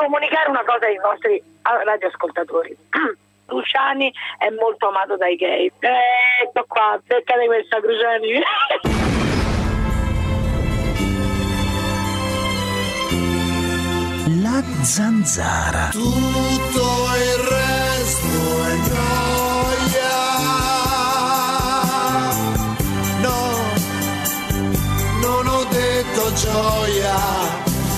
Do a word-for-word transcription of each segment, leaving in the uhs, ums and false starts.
comunicare una cosa ai nostri radioascoltatori. Cruciani è molto amato dai gay. Eh, ecco qua, beccate questa, Cruciani. La zanzara. Tutto il resto è gioia. No, non ho detto gioia.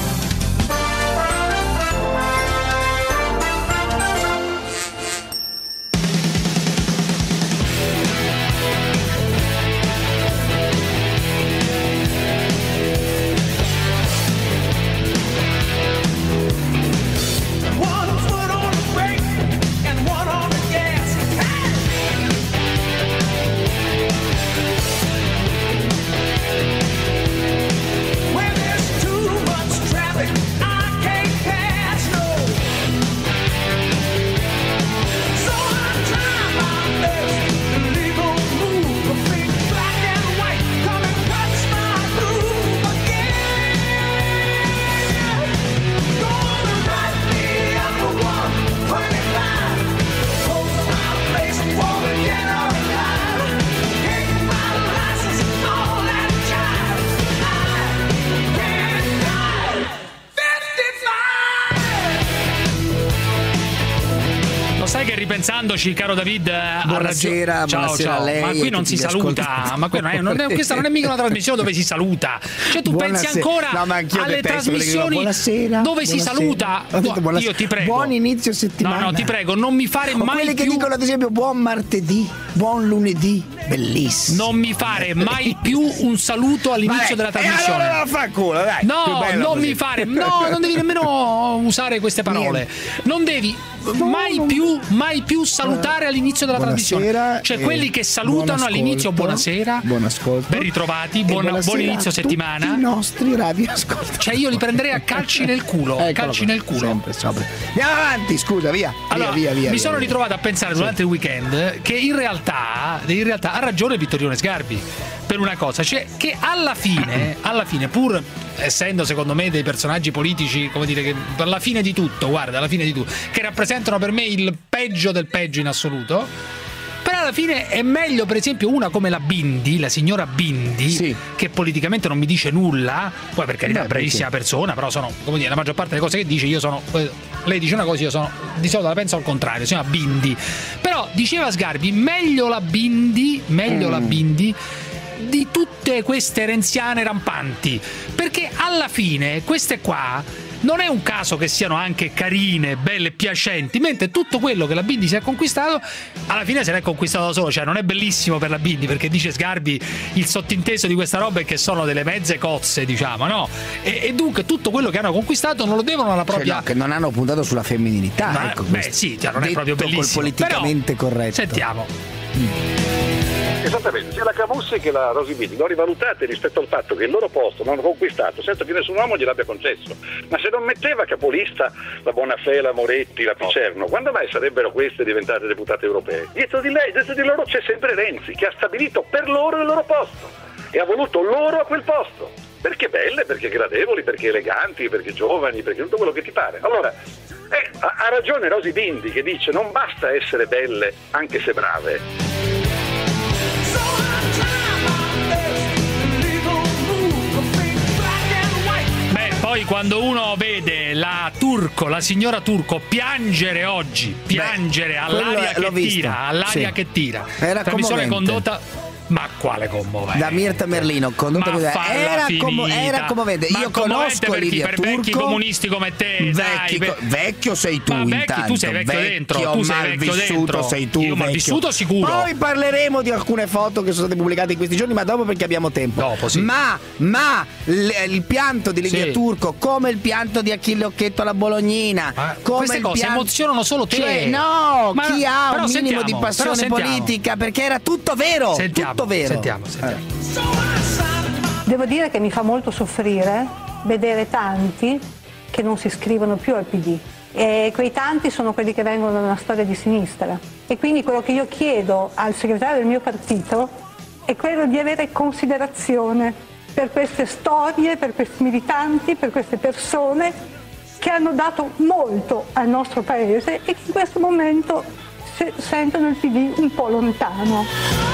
Ripensandoci, caro David, buonasera, ha ciao, buonasera ciao. a lei. Ma qui non si saluta, ma qui non è, non è, questa non è mica una trasmissione dove si saluta. Cioè, tu buonasera. Pensi ancora no, alle trasmissioni buonasera, dove buonasera. si saluta? Buonasera. Io ti prego. Buon inizio settimana. No, no, ti prego, non mi fare o mai quelli più. Che dicono ad esempio buon martedì, buon lunedì, bellissimo. Non mi fare mai più un saluto all'inizio Vabbè, della trasmissione. E allora fa culo, dai. No, non così. mi fare. No, non devi nemmeno usare queste parole. Niente. Non devi mai più, mai più salutare all'inizio della buonasera, trasmissione. Cioè quelli che salutano all'inizio buonasera, buon ascolto, ben ritrovati, buon, buon inizio settimana. I nostri radioascoltatori. Cioè io li prenderei a calci nel culo, calci nel culo. Sempre, sempre. Andiamo avanti, scusa, via. Allora, via, via, via mi via, sono via. ritrovato a pensare durante sì. il weekend che in realtà, in realtà ha ragione Vittorione Sgarbi per una cosa, cioè che alla fine, alla fine pur essendo secondo me dei personaggi politici, come dire, che alla fine di tutto, guarda, alla fine di tutto, che rappresentano per me il peggio del peggio in assoluto, però alla fine è meglio per esempio una come la Bindi, la signora Bindi, sì. che politicamente non mi dice nulla, poi per carità è una bravissima perché? persona, però sono, come dire, la maggior parte delle cose che dice io sono, lei dice una cosa, io sono di solito la penso al contrario, signora Bindi, però diceva Sgarbi meglio la Bindi, meglio mm. la Bindi di tutte queste renziane rampanti, perché alla fine queste qua non è un caso che siano anche carine, belle, piacenti, mentre tutto quello che la Bindi si è conquistato alla fine se l'è conquistato da solo, cioè non è bellissimo per la Bindi, perché dice Sgarbi il sottinteso di questa roba è che sono delle mezze cozze, diciamo, no? E, e dunque tutto quello che hanno conquistato non lo devono alla propria, cioè, no, che non hanno puntato sulla femminilità, no, ecco, beh sì, cioè, non è proprio bellissimo, col politicamente però, corretto. Sentiamo. Mm. Esattamente, sia la Camussi che la Rosy Bindi non rivalutate rispetto al fatto che il loro posto l'hanno conquistato senza che nessun uomo gliel'abbia concesso. Ma se non metteva capolista la Bonafè, la Moretti, la Picerno, quando mai sarebbero queste diventate deputate europee? Dietro di lei, dietro di loro c'è sempre Renzi, che ha stabilito per loro il loro posto e ha voluto loro a quel posto. Perché belle, perché gradevoli, perché eleganti, perché giovani, perché tutto quello che ti pare. Allora, eh, ha, ha ragione Rosy Bindi che dice non basta essere belle anche se brave. Poi quando uno vede la Turco, la signora Turco piangere oggi, piangere Beh, all'aria che visto. tira, all'aria sì. che tira. Era trasmissione condotta. Ma quale commovente? Da Mirta Merlino, condotta era, commo- era commovente. Ma Io conosco Livia per Turco. vecchi comunisti come te, vecchi, dai, vecchio sei tu, ma vecchi, intanto. tu sei vecchio, vecchio dentro, tu sei vecchio dentro. sei tu. Io ma vissuto sicuro. Poi parleremo di alcune foto che sono state pubblicate in questi giorni, ma dopo perché abbiamo tempo. Dopo, sì. Ma, ma l- il pianto di Livia sì. Turco, come il pianto di Achille Occhetto alla Bolognina, ma come queste il cose pianto... emozionano solo te. Cioè, no, ma chi ha un minimo sentiamo, di passione politica, perché era tutto vero, sentiamo, tutto vero. Sentiamo, sentiamo. Eh. Devo dire che mi fa molto soffrire vedere tanti che non si iscrivono più al P D e quei tanti sono quelli che vengono da una storia di sinistra e quindi quello che io chiedo al segretario del mio partito è quello di avere considerazione per queste storie, per questi militanti, per queste persone che hanno dato molto al nostro paese e che in questo momento se- sentono il P D un po' lontano.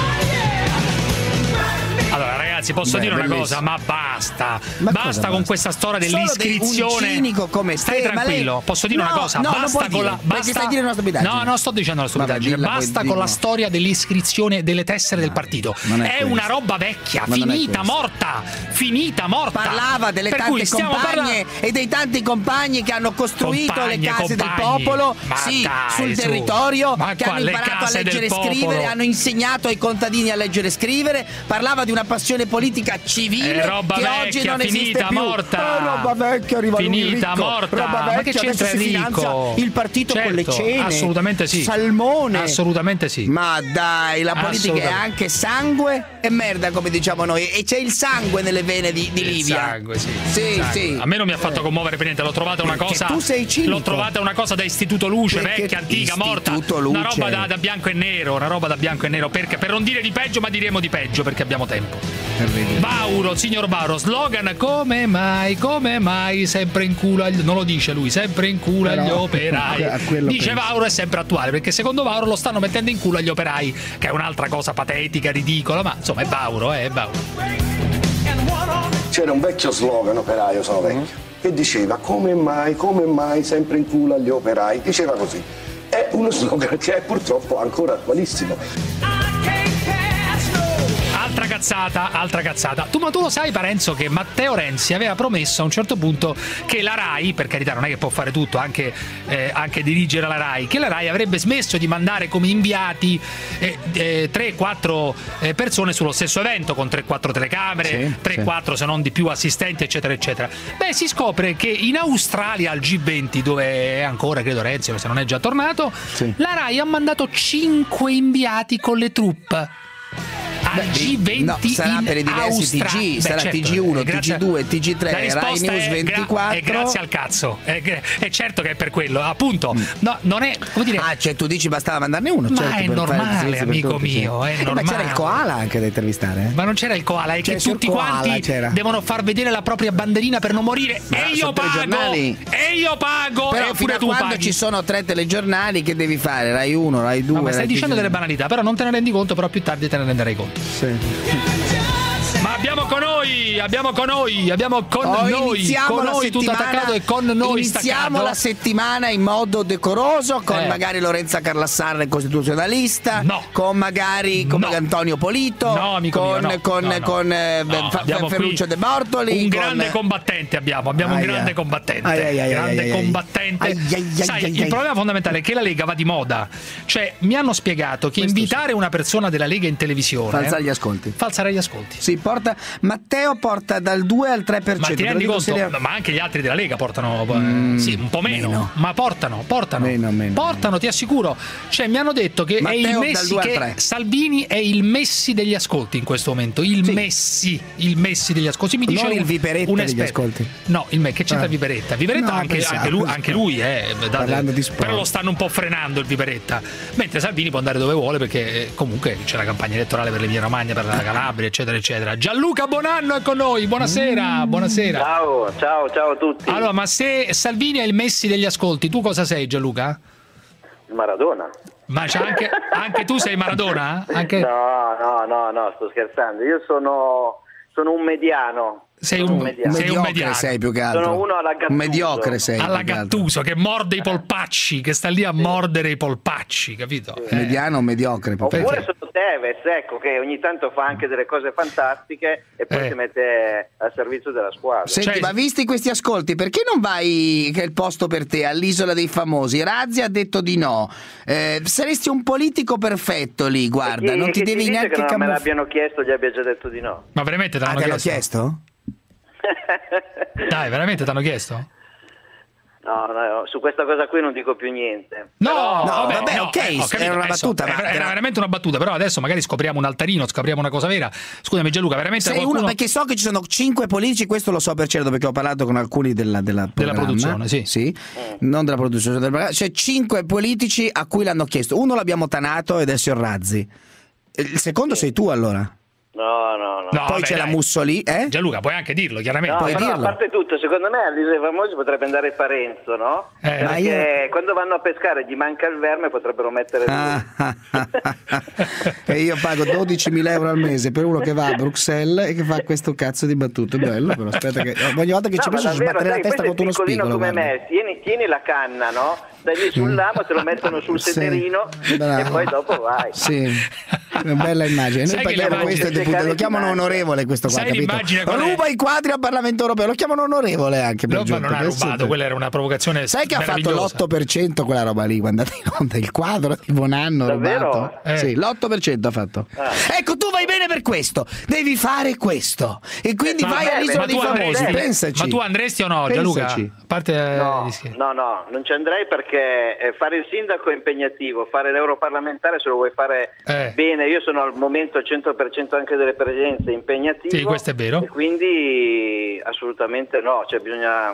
Allora ragazzi, posso Beh, dire una bellissimo. cosa, ma basta, Ma basta cosa con basta? questa storia Solo dell'iscrizione. dei- un cinico come Stai te, ma tranquillo, lei- posso dire No, una cosa, no, non basta puoi con dire, la perché basta... stai dicendo una stupidaggine. No, non sto dicendo una stupidaggine, Vabbè, dilla, basta poi con la dillo. storia dell'iscrizione delle tessere del partito. non è È questo. una roba vecchia, Ma non è finita, questo. morta, finita, morta. Parlava delle Per tante cui stiamo compagne parlando- e dei tanti compagni che hanno costruito Compagne, le case del compagni. popolo, Ma sì, dai, sul su. territorio, Ma che qua hanno le imparato a case del leggere e scrivere, popolo. hanno insegnato ai contadini a leggere e scrivere. Parlava di una passione politica civile È roba che vecchia, oggi non esiste finita, più. morta. Eh, roba vecchia, arriva lui Finita, ricco. morta. Roba Ma vecchia, che c'entra adesso si finanzia Enrico? il partito con le Certo, cene. assolutamente sì. Salmone. Assolutamente sì. Ma dai, la politica è Assolutamente. anche sangue e merda, come diciamo noi. E c'è il sangue nelle vene di, di Il Livia. sangue, sì. Sì, Il sangue. sì. A me non mi ha fatto commuovere per niente, l'ho trovata una Perché cosa. tu sei cinico. L'ho trovata una cosa da Istituto Luce, Perché vecchia, antica, morta. Istituto Una Luce. roba da, da bianco e nero, una roba da bianco e nero. Perché, per non dire di peggio, ma diremo di peggio perché abbiamo tempo. Vauro, signor Vauro, slogan come mai, come mai sempre in culo agli... non lo dice lui, sempre in culo Però, agli a operai. quello Dice penso. Vauro è sempre attuale, perché secondo Vauro lo stanno mettendo in culo agli operai, che è un'altra cosa patetica, ridicola, ma insomma è Vauro, eh, è Vauro. C'era un vecchio slogan, operaio sono vecchio, che diceva come mai, come mai sempre in culo agli operai, diceva così. È uno slogan che è purtroppo ancora attualissimo. Altra cazzata, altra cazzata. Tu, ma tu lo sai, Parenzo, che Matteo Renzi aveva promesso a un certo punto che la RAI, per carità non è che può fare tutto, anche, eh, anche dirigere la RAI, che la RAI avrebbe smesso di mandare come inviati eh, eh, tre quattro eh, persone sullo stesso evento, con tre quattro telecamere, Sì, tre quattro se non di più assistenti, eccetera, eccetera. Beh, si scopre che in Australia, al G venti, dove è ancora, credo, Renzi, se non è già tornato, Sì. la RAI ha mandato cinque inviati con le troupe. Al G venti no, sarà in per i diversi Austra- T G, Beh, sarà certo, T G uno, eh, grazie- T G due, T G tre, la Rai risposta News è gra- ventiquattro. è grazie al cazzo, è, gra- è certo che è per quello, appunto. No, non è, come dire, Ah, cioè tu dici bastava mandarne uno, ma certo, è per fare il normale, servizio per amico tutti, mio, sì. è Eh, normale. Ma c'era il koala anche da intervistare, eh? ma non c'era il koala, è C'era che il signor tutti Koala, quanti c'era. devono far vedere la propria banderina per non morire. Ma e io sono pago, telegiornali. e io pago, Però e fino pure a tu quando paghi. ci sono tre telegiornali che devi fare? Rai uno, Rai due. No, ma stai Rai dicendo T G delle banalità, però non te ne rendi conto, però più tardi te ne renderai conto. Sì. Ma abbiamo con noi, abbiamo con noi, abbiamo con Oh, noi, iniziamo con la noi tutto settimana- attaccato e con noi iniziamo staccato. la settimana in modo decoroso con Eh. magari Lorenza Carlassarre costituzionalista, No. con magari come No. Antonio Polito, No, amico con, mio, no. con, No, no. con eh, No, Fa- abbiamo Ferruccio qui De Bortoli, un con- grande combattente abbiamo, abbiamo un Aia. grande combattente, Ai, ai, ai, grande ai, ai. combattente. Ai, ai, ai, Sai, ai, il ai. problema fondamentale è che la Lega va di moda. Cioè, mi hanno spiegato che Questo invitare una persona della Lega in televisione Falsare gli ascolti. falsare gli ascolti. Sì, porta, Matteo porta dal due al tre per Ma cento. ti te lo rendi dico conto? serio- Ma anche gli altri della Lega portano eh, sì, un po' meno, meno. ma portano, portano. Meno, meno, portano, ti assicuro. Cioè, mi hanno detto che Matteo è il dal Messi due al che tre. Salvini è il Messi degli ascolti in questo momento, il Sì. Messi, il Messi degli ascolti. Mi Non dice il un- Viperetta un degli esperto. ascolti. No, il me che c'entra Ah. il Viperetta? Viperetta No, anche, pensavo, anche lui, pensavo. anche lui eh, date- Parlando di sport. però lo stanno un po' frenando il Viperetta. Mentre Salvini può andare dove vuole perché eh, comunque c'è la campagna elettorale per l'Emilia Romagna, per la Calabria, eccetera, eccetera. Gianluca Bonanno è con noi. Buonasera, buonasera. Ciao, ciao, ciao a tutti. Allora, ma se Salvini è il Messi degli ascolti, tu cosa sei, Gianluca? Maradona. Ma c'è anche, anche tu sei Maradona? Anche... No, no, no, no, sto scherzando. Io sono, sono un mediano. Sei Sono un, mediano. sei un mediocre mediano. sei più che altro. Sono uno alla Gattuso. Un mediocre sei. Alla più che altro. Gattuso che morde i polpacci, che sta lì a mordere i polpacci, capito? Eh. Mediano o mediocre. proprio. Oppure sono Tevez, ecco, che ogni tanto fa anche delle cose fantastiche e poi Eh. si mette al servizio della squadra. Senti, Cioè- ma visti questi ascolti, perché non vai, che è il posto per te, all'Isola dei Famosi? Razzi ha detto di no. Eh, saresti un politico perfetto lì, guarda, Chi- non ti chi devi dice neanche che non me camuff- l'abbiano chiesto, gli abbia già detto di no. Ma veramente ti Ah, hanno te l'hanno chiesto? chiesto? Dai, veramente ti hanno chiesto? No, no, su questa cosa qui non dico più niente. No, No, vabbè, vabbè, no, ok, eh, ho capito, era una adesso, battuta, ma Era, te era la- veramente una battuta, però adesso magari scopriamo un altarino, scopriamo una cosa vera. Scusami Gianluca, veramente Sei qualcuno... uno, perché so che ci sono cinque politici, questo lo so per certo perché ho parlato con alcuni della, della, Della programma. produzione, sì. Non della produzione, del programma. C'è cinque politici a cui l'hanno chiesto. Uno l'abbiamo tanato ed è il signor Razzi. Il secondo sei tu allora. No, no, no. No, Poi vabbè, c'è la dai. Mussolì, eh? Gianluca, puoi anche dirlo, chiaramente. No, puoi però, dirlo. a parte tutto, secondo me all'Isola dei Famosi potrebbe andare Parenzo, no? Eh, ma Perché io- quando vanno a pescare gli manca il verme, potrebbero mettere lui. Ah, ah, ah, ah. E io pago dodicimila euro al mese per uno che va a Bruxelles e che fa questo cazzo di battute. Bello, però aspetta che ogni volta che No, ci ma penso ci davvero, sbattere la sai, testa questo contro uno è piccolino spigolo. come guarda. me, tieni, tieni la canna, no? Stai lì sul lamo, te lo mettono sul Sì. sederino Bravo. e poi dopo vai. Sì, una bella immagine. Sai Noi che parliamo l'immagine- questo e deputato, lo chiamano Sai onorevole questo qua, Sai capito? l'immagine qual è? Ruba i quadri al Parlamento europeo, lo chiamano onorevole anche per No, ma giunta, non ha pensa rubato, te. quella era una provocazione. Sai che ha fatto meravigliosa. l'otto per cento quella roba lì quando è andata in onda il quadro di Bonanno Davvero? rubato? Eh. Sì, l'otto per cento ha fatto. Ah. Ecco, tu vai bene per questo, devi fare questo. E quindi Ma vai beh, all'Isola ma dei tu Famosi, andresti- pensaci. Ma tu andresti o no, Gianluca? Pensaci. A parte eh, No, di scherzo. no, no, non ci andrei perché eh, fare il sindaco è impegnativo, fare l'europarlamentare se lo vuoi fare Eh. bene, io sono al momento al cento per cento anche delle presenze impegnativo. Sì, questo è vero. E quindi assolutamente no, cioè bisogna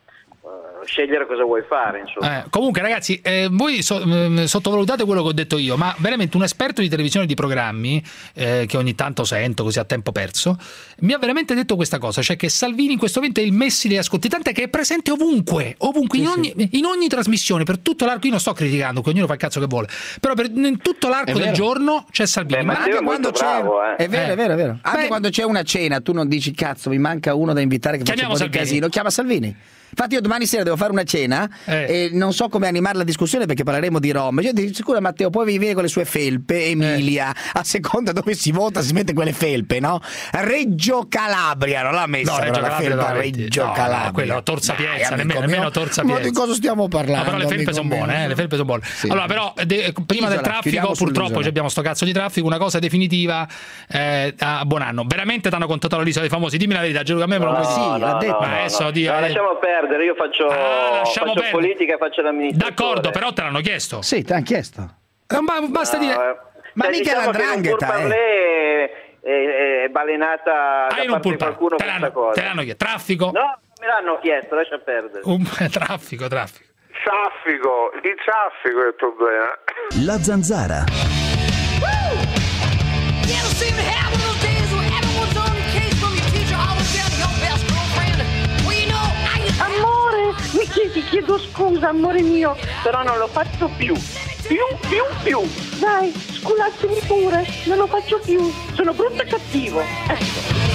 eh, scegliere cosa vuoi fare, insomma. Eh, comunque ragazzi, eh, voi so- mh, sottovalutate quello che ho detto io, ma veramente un esperto di televisione e di programmi, eh, che ogni tanto sento così a tempo perso, mi ha veramente detto questa cosa, cioè che Salvini in questo momento è il Messi degli ascolti, tant'è che è presente ovunque, ovunque, in ogni, in ogni trasmissione, per tutto l'arco, io non sto criticando, che ognuno fa il cazzo che vuole, però per, in tutto l'arco È del vero. giorno c'è Salvini. Beh, ma ma Anche Matteo è quando molto c'è, bravo, eh. è vero, Eh. è vero, è vero. Anche Beh. quando c'è una cena, tu non dici cazzo, mi manca uno da invitare che faccia un Chiamiamo po' di Salvini. casino, chiama Salvini. Infatti io domani sera devo fare una cena Eh. e non so come animare la discussione perché parleremo di Rom. Io dico, sicuro Matteo, poi viene con le sue felpe, Emilia, a seconda dove si vota si mette quelle felpe, no? Reggio Calabria, non l'ha messa No, Reggio però la Calabria felpa no, metti- Reggio no, no, Calabria. quello Torza Dai, Piazza, amico nemmeno- mio. nemmeno Torza Ma Piazza. di cosa stiamo parlando? No, però le felpe amico sono buone, mio? eh, le felpe sono buone. Sì. Allora, però, de- prima del Isola, traffico, chiudiamo purtroppo sull'isola. abbiamo sto cazzo di traffico, una cosa definitiva eh, a Bonanno. Veramente ti hanno contattato l'Isola dei Famosi, dimmi la verità, Gianluca, a me me lo No, puoi dire. sì, l'ha no, detto. no, Ma no, adesso, no. Dio, No, eh. lasciamo perdere, io faccio, Ah, lasciamo faccio perdere. politica e faccio l'amministratore. D'accordo, però te l'hanno chiesto. Sì, ti hanno chiesto. Eh, ma basta No, dire. eh, Ma cioè, mica diciamo che l'andrangheta, un pourparlers è, è, è balenata Ah, da in un parte di pulpare. qualcuno Te questa l'hanno, cosa. te l'hanno chiesto. Traffico? No, me l'hanno chiesto, lascia perdere. Un, traffico, traffico. Traffico, il traffico è il problema. La Zanzara. Amore, mi chiedi, ti chiedo scusa, amore mio, però non lo faccio più. Più, più, più. Dai, sculazzimi pure, non lo faccio più. Sono brutto e cattivo. Ecco.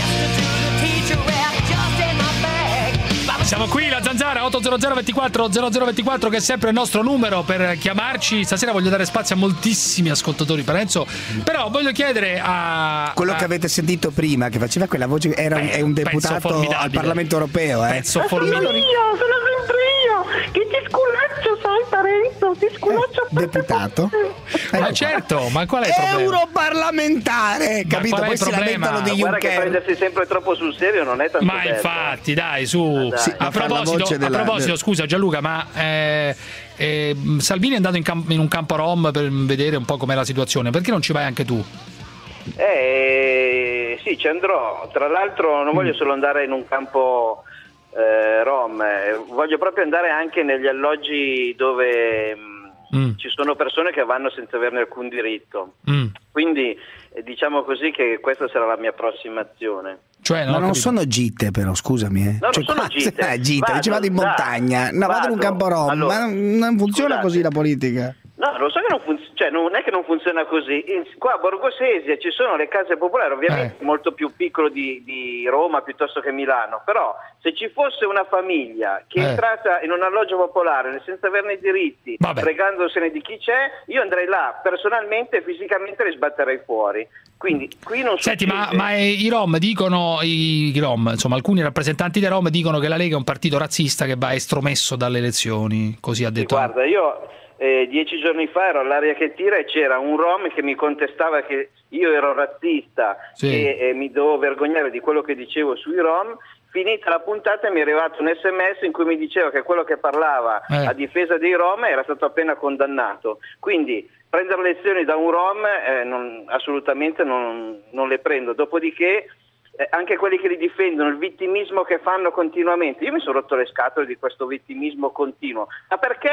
Siamo qui, la Zanzara, otto zero zero ventiquattro zero zero ventiquattro, che è sempre il nostro numero per chiamarci. Stasera voglio dare spazio a moltissimi ascoltatori, Parenzo, però voglio chiedere a... Quello a- che avete sentito prima, che faceva quella voce, era un- Beh, è un pezzo deputato formidabile. al Parlamento europeo, eh? Pezzo Sono formidabile. io, sono sempre io, che ti sculaccio, sai Parenzo, ti sculaccio. Eh, deputato? Ma Ecco. certo, ma qual è il problema? Europarlamentare, capito? qual è Poi il si problema? lamentano di Guarda che Juncker. prendersi sempre troppo sul serio non è tanto Ma bello. infatti, dai, su. dai. Sì, a ma fa la proposito, voce della- a proposito del- scusa Gianluca, ma eh, eh, Salvini è andato in, cam- in un campo rom per vedere un po' com'è la situazione. Perché non ci vai anche tu? Eh, sì, ci andrò. Tra l'altro non voglio solo andare in un campo eh, rom, eh, voglio proprio andare anche negli alloggi dove mh, Mm. ci sono persone che vanno senza averne alcun diritto. Mm. Quindi eh, diciamo così che questa sarà la mia prossima azione. Cioè, Ma ho non capito. sono gite però, scusami, eh. No, non Cioè, sono qua- gite. eh, gite, Vado, dice vado in dai, montagna, no, vado in un vado. campo rom, Allora, ma non, non funziona scusate. così la politica. No, lo so che non funziona, cioè non è che non funziona così. In- qua a Borgosesia ci sono le case popolari, ovviamente Eh. molto più piccolo di, di Roma piuttosto che Milano, però se ci fosse una famiglia che è Eh. entrata in un alloggio popolare senza averne i diritti, Vabbè. fregandosene di chi c'è, io andrei là personalmente e fisicamente li sbatterei fuori. Quindi qui non Senti, ma, succede. ma i Rom dicono, i Rom, insomma, alcuni rappresentanti dei Rom dicono che la Lega è un partito razzista che va estromesso dalle elezioni, così ha detto. Guarda, io eh, dieci giorni fa ero all'aria che tira e c'era un rom che mi contestava che io ero razzista Sì. e, e mi dovevo vergognare di quello che dicevo sui rom. Finita la puntata mi è arrivato un sms in cui mi diceva che quello che parlava Eh. a difesa dei rom era stato appena condannato. Quindi prendere lezioni da un rom eh, non- assolutamente non, non le prendo. Dopodiché eh, anche quelli che li difendono, il vittimismo che fanno continuamente, io mi sono rotto le scatole di questo vittimismo continuo, ma perché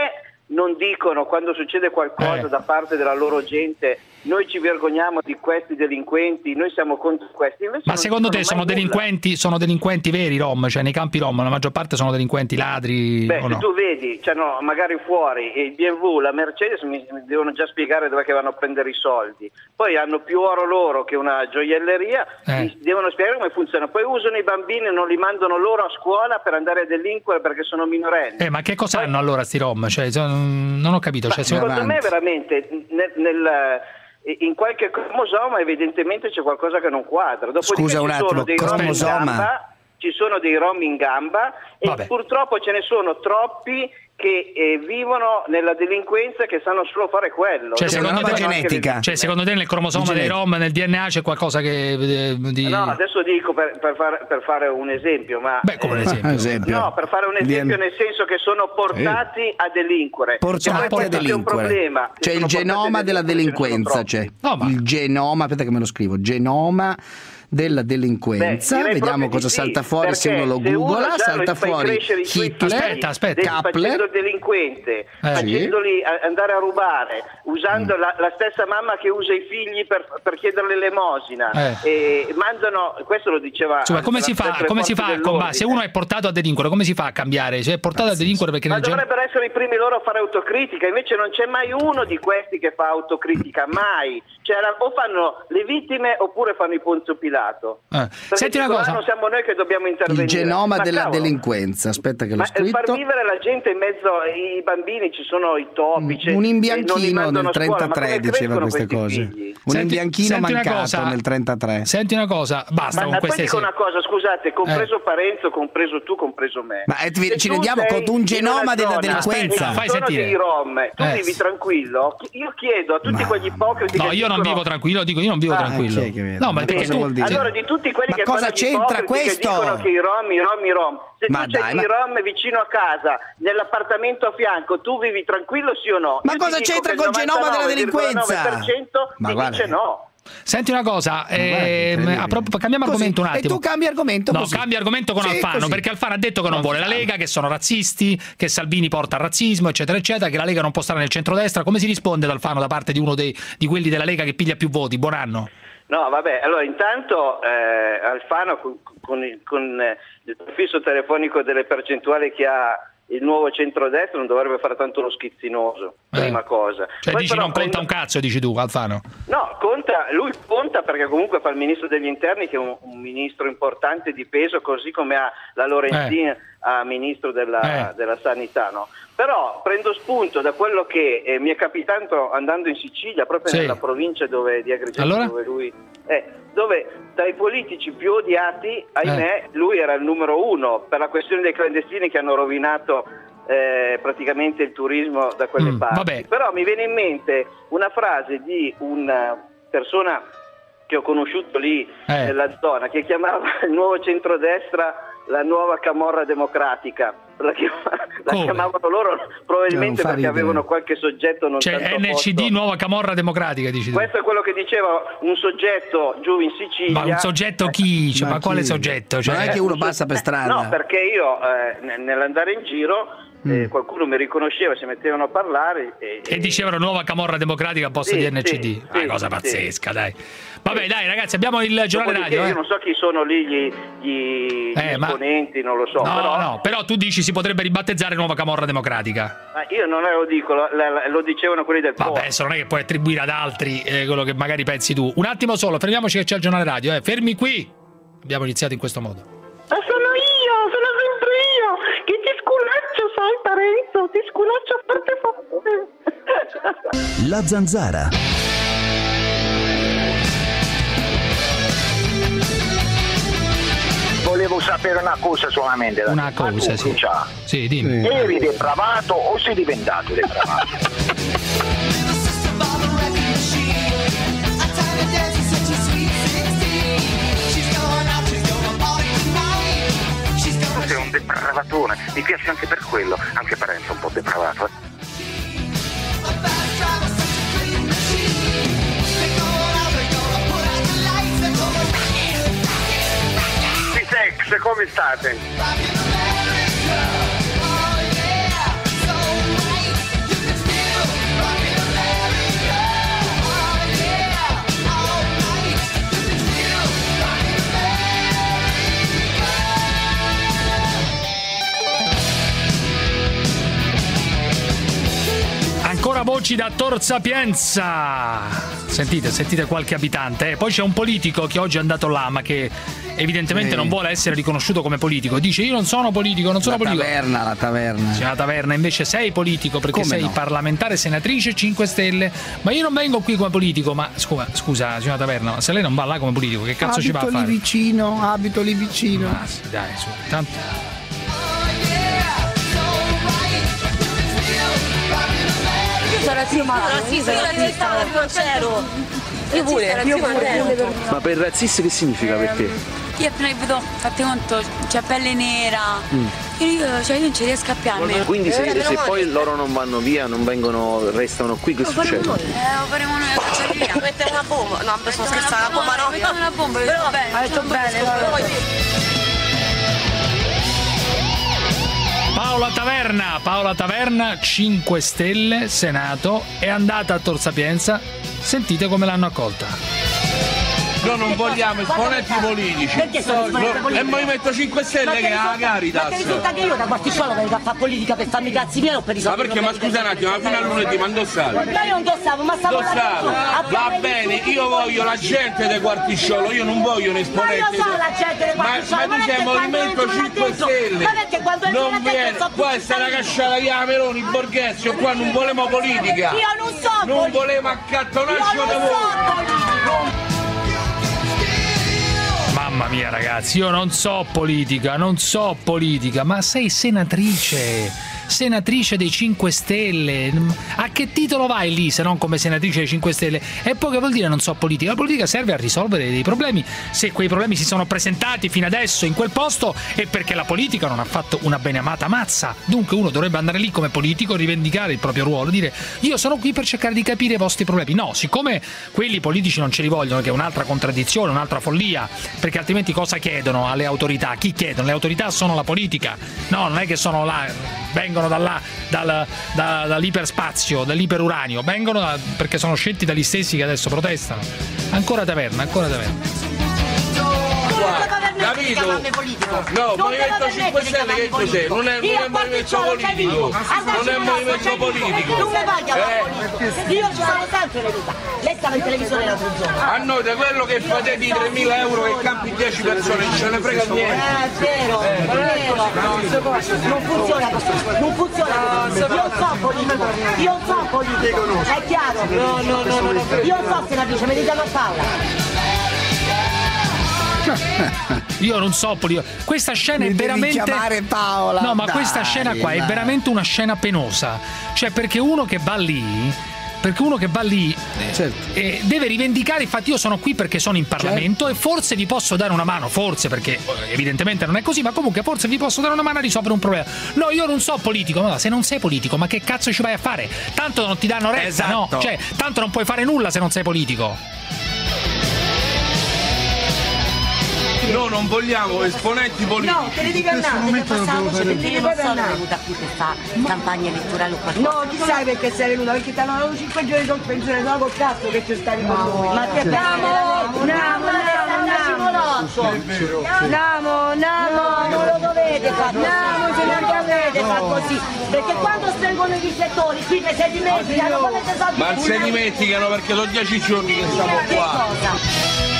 non dicono quando succede qualcosa Eh. da parte della loro gente, noi ci vergogniamo di questi delinquenti, noi siamo contro questi. Invece Ma non secondo te dicono sono mai nulla. delinquenti, sono delinquenti veri i rom? Cioè nei campi rom la maggior parte sono delinquenti ladri Beh, o se no? tu vedi, cioè no, magari fuori il B M W, la Mercedes mi mi devono già spiegare dove che vanno a prendere i soldi. Poi hanno più oro loro che una gioielleria, Eh. mi devono spiegare come funziona. Poi usano i bambini e non li mandano loro a scuola per andare a delinquere perché sono minorenni. Eh, ma che cosa hanno allora sti rom? Cioè, sono- non ho capito. Ma Cioè, sono- secondo me veramente nel, nel- in qualche cromosoma evidentemente c'è qualcosa che non quadra. Dopodiché Scusa un ci sono attimo, dei rom in cromosoma? gamba, ci sono dei rom in gamba e Vabbè. purtroppo ce ne sono troppi che eh, vivono nella delinquenza che sanno solo fare quello. Cioè, C'è una secondo roba te- genetica. Cioè, secondo te nel cromosoma Di dei genetica. rom, nel D N A c'è qualcosa che eh, di... No, adesso dico per, per, fare, per fare un esempio, ma Beh, come un eh, esempio. Ah, esempio. no, per fare un esempio D N A. nel senso che sono portati a delinquere. Portati E poi a questo è un delinquere. problema. C'è il Sono portati genoma a della delinquere, ce ne sono delinquenza, troppi. c'è No, ma- il genoma, aspetta che me lo scrivo, genoma della delinquenza, Beh, direi vediamo proprio cosa di sì, salta fuori se perché uno lo se uno googla, già salta lo fai fuori crescere i suoi Hitler, Aspetta, aspetta. de- Kappler, facendo il delinquente, Eh. facendoli a- andare a rubare, usando Mm. la, la stessa mamma che usa i figli per, per chiedere l'elemosina, Eh. e mandano, questo lo diceva. Insomma, come la- si fa, sempre come si forze fa a dell'ordine. combattere? Se uno è portato a delinquere, come si fa a cambiare? Se è portato a delinquere perché Ma nel gen- dovrebbero essere i primi loro a fare autocritica, invece non c'è mai uno di questi che fa autocritica, mai. Cioè, la- o fanno le vittime oppure fanno i Ponzio Pilato. Eh. Perché Senti una dicono, cosa. "Ah, non siamo noi che dobbiamo intervenire". il genoma Ma della cavolo, delinquenza, aspetta che l'ho ma far scritto. vivere la gente in mezzo ai bambini, ci sono i topi, c'è- Un e non li imbianchino mandano nel a scuola, ma come trentatré diceva crescono queste questi cose. figli? Un Senti- imbianchino senti una mancato cosa. nel trentatré. Senti una cosa, basta Ma con poi queste dico una cosa, scusate, compreso Eh. Parenzo, compreso tu, compreso me. Ma, eh, Se ci tu rendiamo sei conto, un in genoma una della zona delinquenza. e Fai ci sono sentire. dei rom, tu Eh. vivi tranquillo, io chiedo a tutti Ma- quegli ipocriti No, che io non dicono- vivo tranquillo, dico io non vivo Ah, tranquillo. chi è che vive? No, ma Ma perché cosa tu vuol dire? Allora, di tutti quelli Ma che cosa fanno gli c'entra ipocriti questo? che dicono che i rom, i rom, i rom, se Ma tu dai, c'hai ma- i rom vicino a casa, nell'appartamento a fianco, tu vivi tranquillo sì o no? Ma Io ti cosa dico c'entra che il col genoma della novantanove virgola nove delinquenza? per cento Ma ti guarda- dice no. Senti una cosa, guarda, ehm, incredibile. a prop- cambiamo Così. argomento un E attimo. tu cambi argomento No, così. cambi argomento con Sì, Alfano, così. perché Alfano ha detto che non vuole la Lega, che sono razzisti, che Salvini porta al razzismo, eccetera, eccetera, che la Lega non può stare nel centrodestra. Come si risponde ad Alfano da parte di uno dei, di quelli della Lega che piglia più voti? Buon anno. No, vabbè, allora intanto eh, Alfano con, con il, con eh, il prefisso telefonico delle percentuali che ha il nuovo centrodestra non dovrebbe fare tanto lo schizzinoso, Eh. prima cosa. Cioè Poi dici però non conta prendo- un cazzo, dici tu, Alfano. No, conta, lui conta perché comunque fa il ministro degli interni che è un, un ministro importante di peso, così come ha la Lorenzin a ministro della, Eh. della sanità, no? Però prendo spunto da quello che eh, mi è capitato andando in Sicilia, proprio Sì. nella provincia dove, di Agrigento, Allora? dove lui eh, dove tra i politici più odiati, ahimè, lui era il numero uno per la questione dei clandestini che hanno rovinato eh, praticamente il turismo da quelle Mm, parti. vabbè. Però mi viene in mente una frase di una persona che ho conosciuto lì Eh. nella zona, che chiamava il nuovo centrodestra la nuova camorra democratica. La, chiama- la Come? chiamavano loro probabilmente Non fa perché ridere. avevano qualche soggetto non Cioè tanto N C D, posto. nuova camorra democratica, dici tu. Questo è quello che diceva un soggetto giù in Sicilia. Ma un soggetto chi? Cioè, Ma ma quale chi? soggetto? Cioè, Non è che uno passa per strada. No, perché io eh, n- nell'andare in giro Mm. eh, qualcuno mi riconosceva, si mettevano a parlare e, E dicevano nuova camorra democratica a posto Sì, di N C D. sì, Una sì, cosa sì. pazzesca, dai. Vabbè, dai, ragazzi, abbiamo il giornale Dopodiché radio. io Eh. non so chi sono lì gli, gli, gli Eh, ma- esponenti, non lo so. No, però, no, però tu dici si potrebbe ribattezzare nuova camorra democratica. ma io non lo dico, lo, lo- lo dicevano quelli del Vabbè, posto. adesso non è che puoi attribuire ad altri eh, quello che magari pensi tu. Un attimo solo, fermiamoci che c'è il giornale radio, eh. Fermi qui. Abbiamo iniziato in questo modo. Ma sono io, sono sempre io, che ti sculaccio, sai Parenzo, ti sculaccio forte forte. La Zanzara. Volevo sapere una cosa solamente da Una te. Ma cosa, tu, sì. Lucia, Sì, dimmi. eri depravato o sei diventato depravato? Tu sei un depravatore, mi piace anche per quello, anche Parenzo è un po' depravato. eh. Sex, come state? Ancora voci da Tor Sapienza. Sentite, sentite qualche abitante. Eh. Poi c'è un politico che oggi è andato là, ma che evidentemente sì. non vuole essere riconosciuto come politico. Dice: io non sono politico, non sono la politico. Taverna, la taverna. C'è la taverna, invece sei politico perché come sei no? parlamentare, senatrice cinque Stelle. Ma io non vengo qui come politico. Ma scusa, scusa, signora Taverna, ma se lei non va là come politico, che cazzo abito ci va a fare? Abito lì vicino, abito lì vicino. Ma sì, dai, su, tanto. Io ma razzista, io razzista non c'ero. Io pure, io pure. Ma per razzista che significa per te? Io appena vedo, fate conto, c'è pelle nera. Mm. Io, cioè, io non ci riesco a piangere. Quindi se, se poi loro non vanno via, non vengono, restano qui, che succede? Eh, lo faremo noi a cacciare via. Mettiamo una bomba. No, sto scherzando, una bomba no. Mettiamo una bomba, però va bene. Ha detto bene, Paola Taverna, Paola Taverna, cinque Stelle, Senato, è andata a Tor Sapienza. Sentite come l'hanno accolta. Noi non vogliamo esponenti politici. Perché sono esponenti politici? È il Movimento cinque Stelle che ha la Caritas. Ma che risulta che io da quarticciolo vengo a fare politica per farmi i cazzi miei o per risolvere? Ma perché? Ma scusa un attimo, ma fino a lunedì ma indossavi? Ma io non indossavo, ma stavo Indossavi. Va bene, io voglio la gente del quarticciolo, io non voglio un esponente. Ma io so la gente del quarticciolo. Ma, ma tu sei Movimento cinque Stelle. Ma perché quando non viene, qua è stata casciata via Meloni, Borghezio, qua non volevamo politica. Io non so politica. Non volevamo accattonarci da voi. Mamma mia ragazzi, io non so politica, non so politica, ma sei senatrice, senatrice dei cinque Stelle, a che titolo vai lì se non come senatrice dei cinque Stelle? E poi che vuol dire non so politica? La politica serve a risolvere dei problemi, se quei problemi si sono presentati fino adesso in quel posto è perché la politica non ha fatto una beneamata mazza, dunque uno dovrebbe andare lì come politico, rivendicare il proprio ruolo, dire io sono qui per cercare di capire i vostri problemi. No, siccome quelli politici non ce li vogliono, che è un'altra contraddizione, un'altra follia, perché altrimenti cosa chiedono alle autorità? Chi chiedono? Le autorità sono la politica, no, non è che sono là, vengono da là, dal, da, dall'iperspazio, dall'iperuranio, vengono da, perché sono scelti dagli stessi che adesso protestano. Ancora Taverna, ancora Taverna. Capito? No, Movimento cinque Stelle che cos'è? Non è un movimento politico, non è un movimento politico. Non mi paghi alla politica. Io ci sono sempre venuta. Lei stava in televisione l'altro giorno. A noi da quello che fate di tremila euro che campi dieci persone non ce ne frega niente. È vero, è vero. Non funziona così, non funziona così. Io non so politico, io non so politico. È chiaro? No, no, no, no. Io non so senatrice, mi diciamo a Paola. Io non so politica. Questa scena Mi è veramente devi chiamare Paola. No, ma dai, questa scena qua dai. è veramente una scena penosa. Cioè, perché uno che va lì Perché uno che va lì certo. eh, deve rivendicare, infatti io sono qui perché sono in Parlamento certo. e forse vi posso dare una mano, forse perché evidentemente non è così, ma comunque forse vi posso dare una mano a risolvere un problema. No, io non so politico, ma se non sei politico, ma che cazzo ci vai a fare? Tanto non ti danno retta, esatto. no? Cioè, tanto non puoi fare nulla se non sei politico. Noi non vogliamo esponenti politici. No, te ne devi andare, te passavo perché io non sono venuta qui per fare campagna elettorale o qualcosa. No, tu sai perché sei venuta, perché ti hanno dato cinque giorni di sospensione, no col cazzo che ci stai con noi. Ma che andiamo, andiamo, andiamo, andiamo, andiamo, non lo dovete fare, andiamo, se non dovete fare così. Perché quando spengono i riflettori, qui che si dimenticano, volete soldi. Ma si dimenticano perché sono dieci giorni che siamo qua. Che cosa?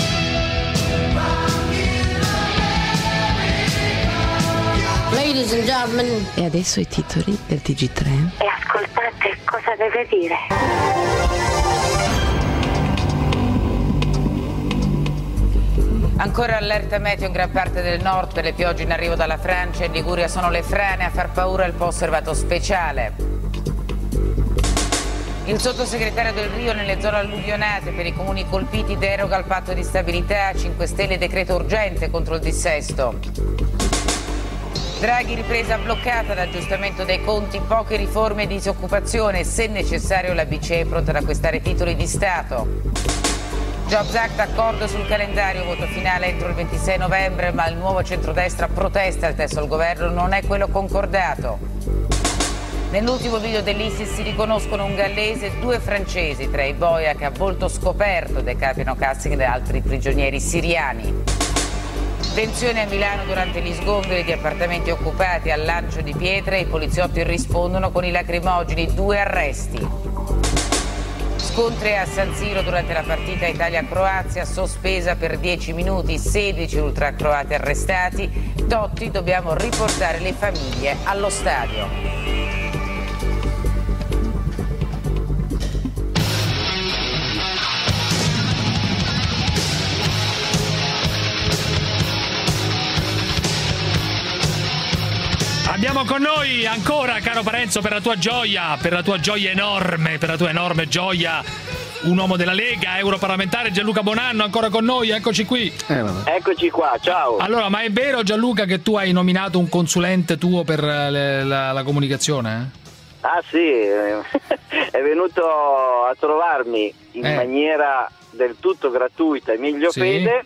Ladies and gentlemen. E adesso i titoli del T G tre. E ascoltate cosa deve dire. Ancora allerta meteo in gran parte del nord per le piogge in arrivo dalla Francia e Liguria sono le frane a far paura il po' osservato speciale. Il sottosegretario Del Rio nelle zone alluvionate per i comuni colpiti deroga al patto di stabilità, cinque Stelle decreto urgente contro il dissesto. Draghi ripresa bloccata l'aggiustamento dei conti, poche riforme e disoccupazione, se necessario la B C E è pronta ad acquistare titoli di Stato. Jobs Act, accordo sul calendario, voto finale entro il ventisei novembre, ma il nuovo centrodestra protesta, il testo al governo non è quello concordato. Nell'ultimo video dell'ISIS si riconoscono un gallese e due francesi, tra i boia che a volto scoperto decapitano Kassing e altri prigionieri siriani. Tensione a Milano durante gli sgomberi di appartamenti occupati al lancio di pietre. I poliziotti rispondono con i lacrimogeni. Due arresti. Scontri a San Siro durante la partita Italia-Croazia, sospesa per dieci minuti, sedici ultracroati arrestati. Totti, dobbiamo riportare le famiglie allo stadio. Abbiamo con noi ancora, caro Parenzo, per la tua gioia, per la tua gioia enorme, per la tua enorme gioia, un uomo della Lega, europarlamentare, Gianluca Bonanno, ancora con noi, eccoci qui. Eh, Eccoci qua, ciao. Allora, ma è vero, Gianluca, che tu hai nominato un consulente tuo per le, la, la comunicazione? Eh? Ah sì, è venuto a trovarmi in Eh. maniera del tutto gratuita Emilio Sì. Fede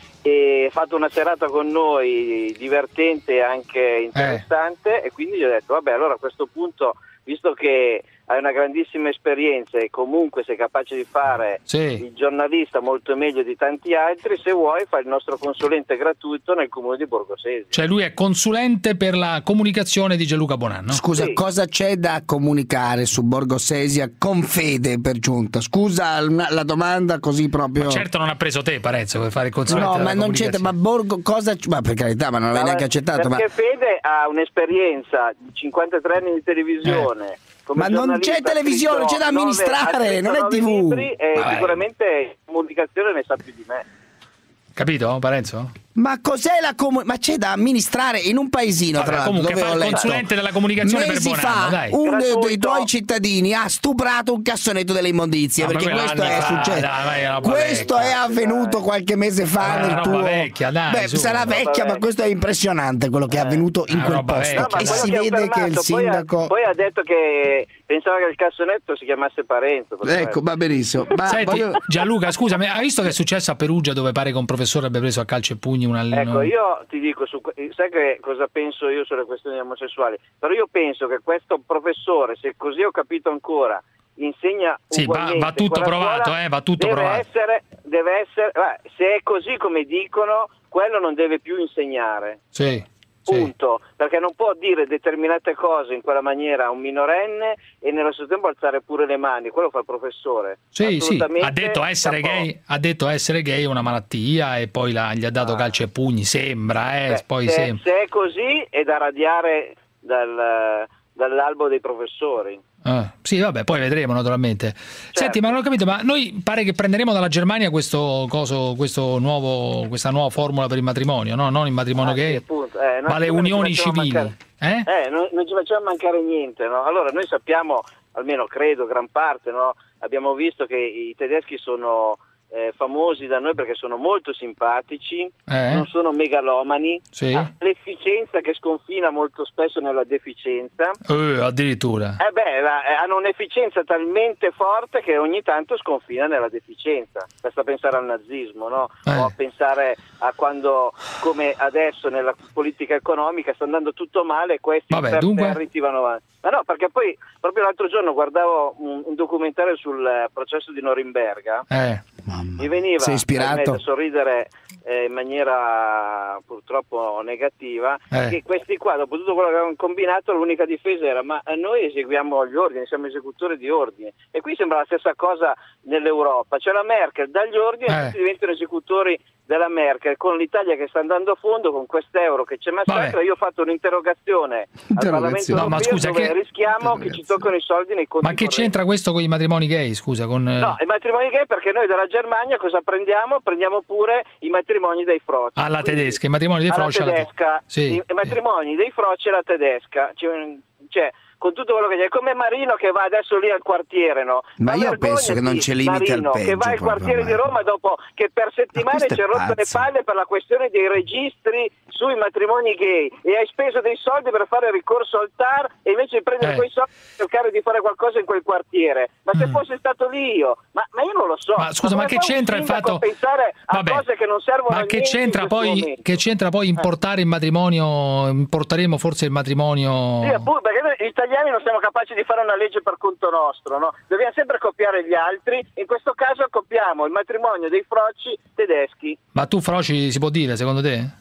e ha fatto una serata con noi divertente e anche interessante, e quindi gli ho detto vabbè, allora a questo punto, visto che hai una grandissima esperienza e comunque sei capace di fare Sì. il giornalista molto meglio di tanti altri, se vuoi fai il nostro consulente gratuito nel comune di Borgosesi. Cioè lui è consulente per la comunicazione di Gianluca Bonanno. Scusa, cosa c'è da comunicare su Borgosesia con Fede per giunta? Scusa una- la domanda così proprio. Ma certo non ha preso te, Parenzo, per fare il consulente No, della ma non c'è, ma Borgo cosa c- ma per carità, ma non l'hai Ma neanche accettato, ma, perché Fede ha un'esperienza di cinquantatré anni di televisione. come ma non giornalista, c'è televisione, ha c'è da scritto nove- amministrare, ha scritto non è nove tivù. libri E Vabbè. sicuramente comunicazione ne sa più di me. Capito, Parenzo? ma cos'è la comu- ma c'è da amministrare in un paesino, Vabbè, tra l'altro, comunque dove fa ho il letto consulente della comunicazione per mesi Bonanno, fa dai. uno dei Gratuito. tuoi cittadini ha stuprato un cassonetto delle immondizie, Ah, ma perché quello questo anni è fa, successo. dai, ma è roba Questo vecchia. è avvenuto qualche mese fa Ah, nel roba tuo vecchia, dai, Beh, su. sarà Roba vecchia, ma vecchia. questo è impressionante quello che è avvenuto in Ah, quel roba posto. vecchia. No, ma E quello si che ha vede che affermato, il poi ha- sindaco Poi ha detto che pensava che il cassonetto si chiamasse Parenzo. per ecco, questo. va benissimo. Ma Senti, voglio- Gianluca, scusa, ma hai visto che è successo a Perugia, dove pare che un professore abbia preso a calci e pugni un allenno? Ecco, io ti dico, su, que- sai che cosa penso io sulle questioni omosessuali? Però io penso che questo professore, se così ho capito ancora, insegna Sì, va- ugualmente va tutto quella provato, scuola, eh, va tutto deve provato. Essere, deve essere, eh, se è così come dicono, quello non deve più insegnare. Sì. Punto, perché non può dire determinate cose in quella maniera a un minorenne e nello stesso tempo alzare pure le mani, quello fa il professore. Sì, sì, Assolutamente ha detto essere chapeau. gay, ha detto essere gay è una malattia e poi la- gli ha dato calci e pugni, sembra, eh, Beh, poi se, sembra. se è così è da radiare dal, dall'albo dei professori. Eh, sì, vabbè, poi vedremo naturalmente. Senti, ma non ho capito, ma noi pare che prenderemo dalla Germania questo coso, questo nuovo, questa nuova formula per il matrimonio, no? Non il matrimonio Ah, sì, gay, appunto. Eh, non- ma le non ci unioni facciamo civili. mancare- Eh? Eh, non, non ci facciamo mancare niente, no? Allora, noi sappiamo, almeno credo, gran parte, no? Abbiamo visto che i tedeschi sono eh, famosi da noi perché sono molto simpatici, Eh? non sono megalomani, Sì. ha l'efficienza che sconfina molto spesso nella deficienza. Eh, addirittura. Eh beh, la- eh, hanno un'efficienza talmente forte che ogni tanto sconfina nella deficienza. Basta pensare al nazismo, no? Eh. O a pensare a quando, come adesso nella politica economica, sta andando tutto male e questi Vabbè, dunque- imperterriti vanno avanti. Ma no, perché poi proprio l'altro giorno guardavo un, un documentario sul eh, processo di Norimberga. Eh. Mi veniva Sei ispirato? ahimè, da sorridere eh, in maniera purtroppo negativa, Eh. che questi qua, dopo tutto quello che avevano combinato, l'unica difesa era ma noi eseguiamo gli ordini, siamo esecutori di ordini. E qui sembra la stessa cosa nell'Europa, c'è la Merkel, dagli ordini e Eh. tutti diventano esecutori della Merkel, con l'Italia che sta andando a fondo, con quest'euro che c'è massacra. Vabbè. Io ho fatto un'interrogazione al Parlamento No, ma europeo scusa, dove che- rischiamo che ci toccano i soldi nei conti Ma che correnti. c'entra questo con i matrimoni gay, scusa? Con, eh, No, i matrimoni gay, perché noi dalla Germania cosa prendiamo? Prendiamo pure i matrimoni dei froci. alla tedesca, i matrimoni dei alla froci alla tedesca, Sì. i, i matrimoni dei froci alla tedesca. Cioè, cioè, con tutto quello che c'è, come Marino che va adesso lì al quartiere, no? Ma io vergognati, penso che non c'è limite al Marino, che peggio, va al proprio, quartiere di Roma dopo che per settimane questo è ci ha rotto le pazzo. palle per la questione dei registri sui matrimoni gay e hai speso dei soldi per fare ricorso al T A R e invece di prendere Eh. quei soldi e cercare di fare qualcosa in quel quartiere. Ma se fosse stato lì io, ma, ma io non lo so. Ma scusa, ma come che fa un c'entra il sindaco fatto- a pensare a Vabbè. cose che non servono a Ma che niente c'entra in questo poi momento? che c'entra poi importare il matrimonio, importeremo forse il matrimonio. Sì, appunto, perché noi italiani non siamo capaci di fare una legge per conto nostro, no? Dobbiamo sempre copiare gli altri, in questo caso copiamo il matrimonio dei froci tedeschi. Ma tu froci si può dire secondo te?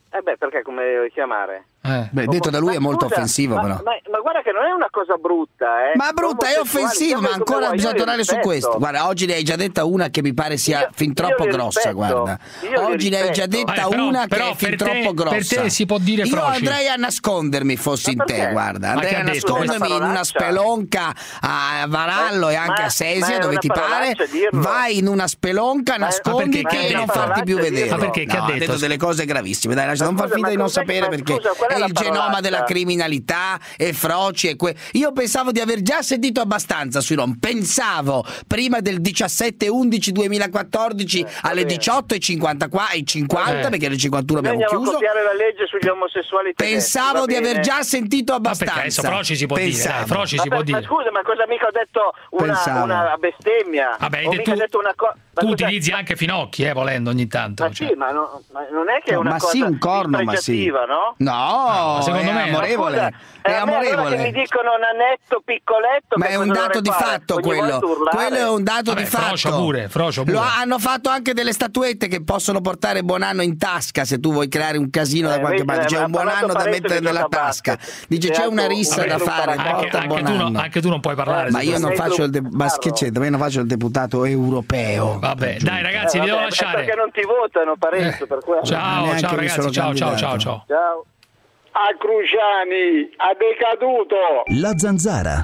Eh beh, perché come devo chiamare? Eh. Beh, detto da lui è molto Scusa, offensivo, ma, però. Ma, ma guarda che non è una cosa brutta, eh. Ma brutta, è offensivo, ma ancora bisogna tornare su questo. Guarda, oggi ne hai già detta una che mi pare sia io, fin troppo grossa, rispetto. guarda. Io Oggi ne hai già detta eh, però, una però che è fin per troppo te, grossa. Per te si può dire Io froci. andrei a nascondermi fossi in te, guarda. Andrei a nascondermi in una spelonca a Varallo e anche a Sesia, dove ti pare. Vai in una spelonca, nasconditi e non farti più vedere. Ma perché? Che no, ha detto? ha detto delle cose gravissime. Dai, lascia, non far finta di non sapere, perché è il genoma della criminalità e froci e que... Io pensavo di aver già sentito abbastanza sui rom. Pensavo prima del diciassette undici duemilaquattordici eh, alle diciotto e cinquanta, e cinquanta eh. perché alle cinquantuno abbiamo Andiamo chiuso. A copiare la legge sugli omosessuali tedeschi, pensavo di aver già sentito abbastanza. Ma adesso froci si può pensavo. dire, dai, froci ma si per, può dire. Ma scusa, ma cosa mica ho detto una, una bestemmia? Vabbè, ho mica tu, detto una cosa. Tu cosa... utilizzi anche Finocchi, eh, volendo ogni tanto. Ma cioè. sì, ma, no, ma non è che no, è una ma cosa sì, un corno, ma sì. no? No, no secondo è me amorevole. Scusa, è eh, amorevole. Allora che mi dicono nanetto, piccoletto. Ma è un dato di fatto quello. Quello è un dato Vabbè, di fatto. Frocio pure, Frocio pure. Lo hanno fatto anche delle statuette che possono portare buon anno in tasca se tu vuoi creare un casino eh, da qualche parte. C'è un buon anno da mettere nella tasca. Dice c'è una rissa da fare. Anche, anche, tu no, anche tu non puoi parlare. Ma io non faccio il de- ma che c'entra? Io non faccio il deputato europeo. Vabbè, dai ragazzi, eh, vi devo vabbè, lasciare. Perché non ti votano, Parenzo, eh. per quello. Ciao, ciao ragazzi, ciao, ciao, ciao, ciao. Ciao. A Cruciani, ha decaduto. La Zanzara.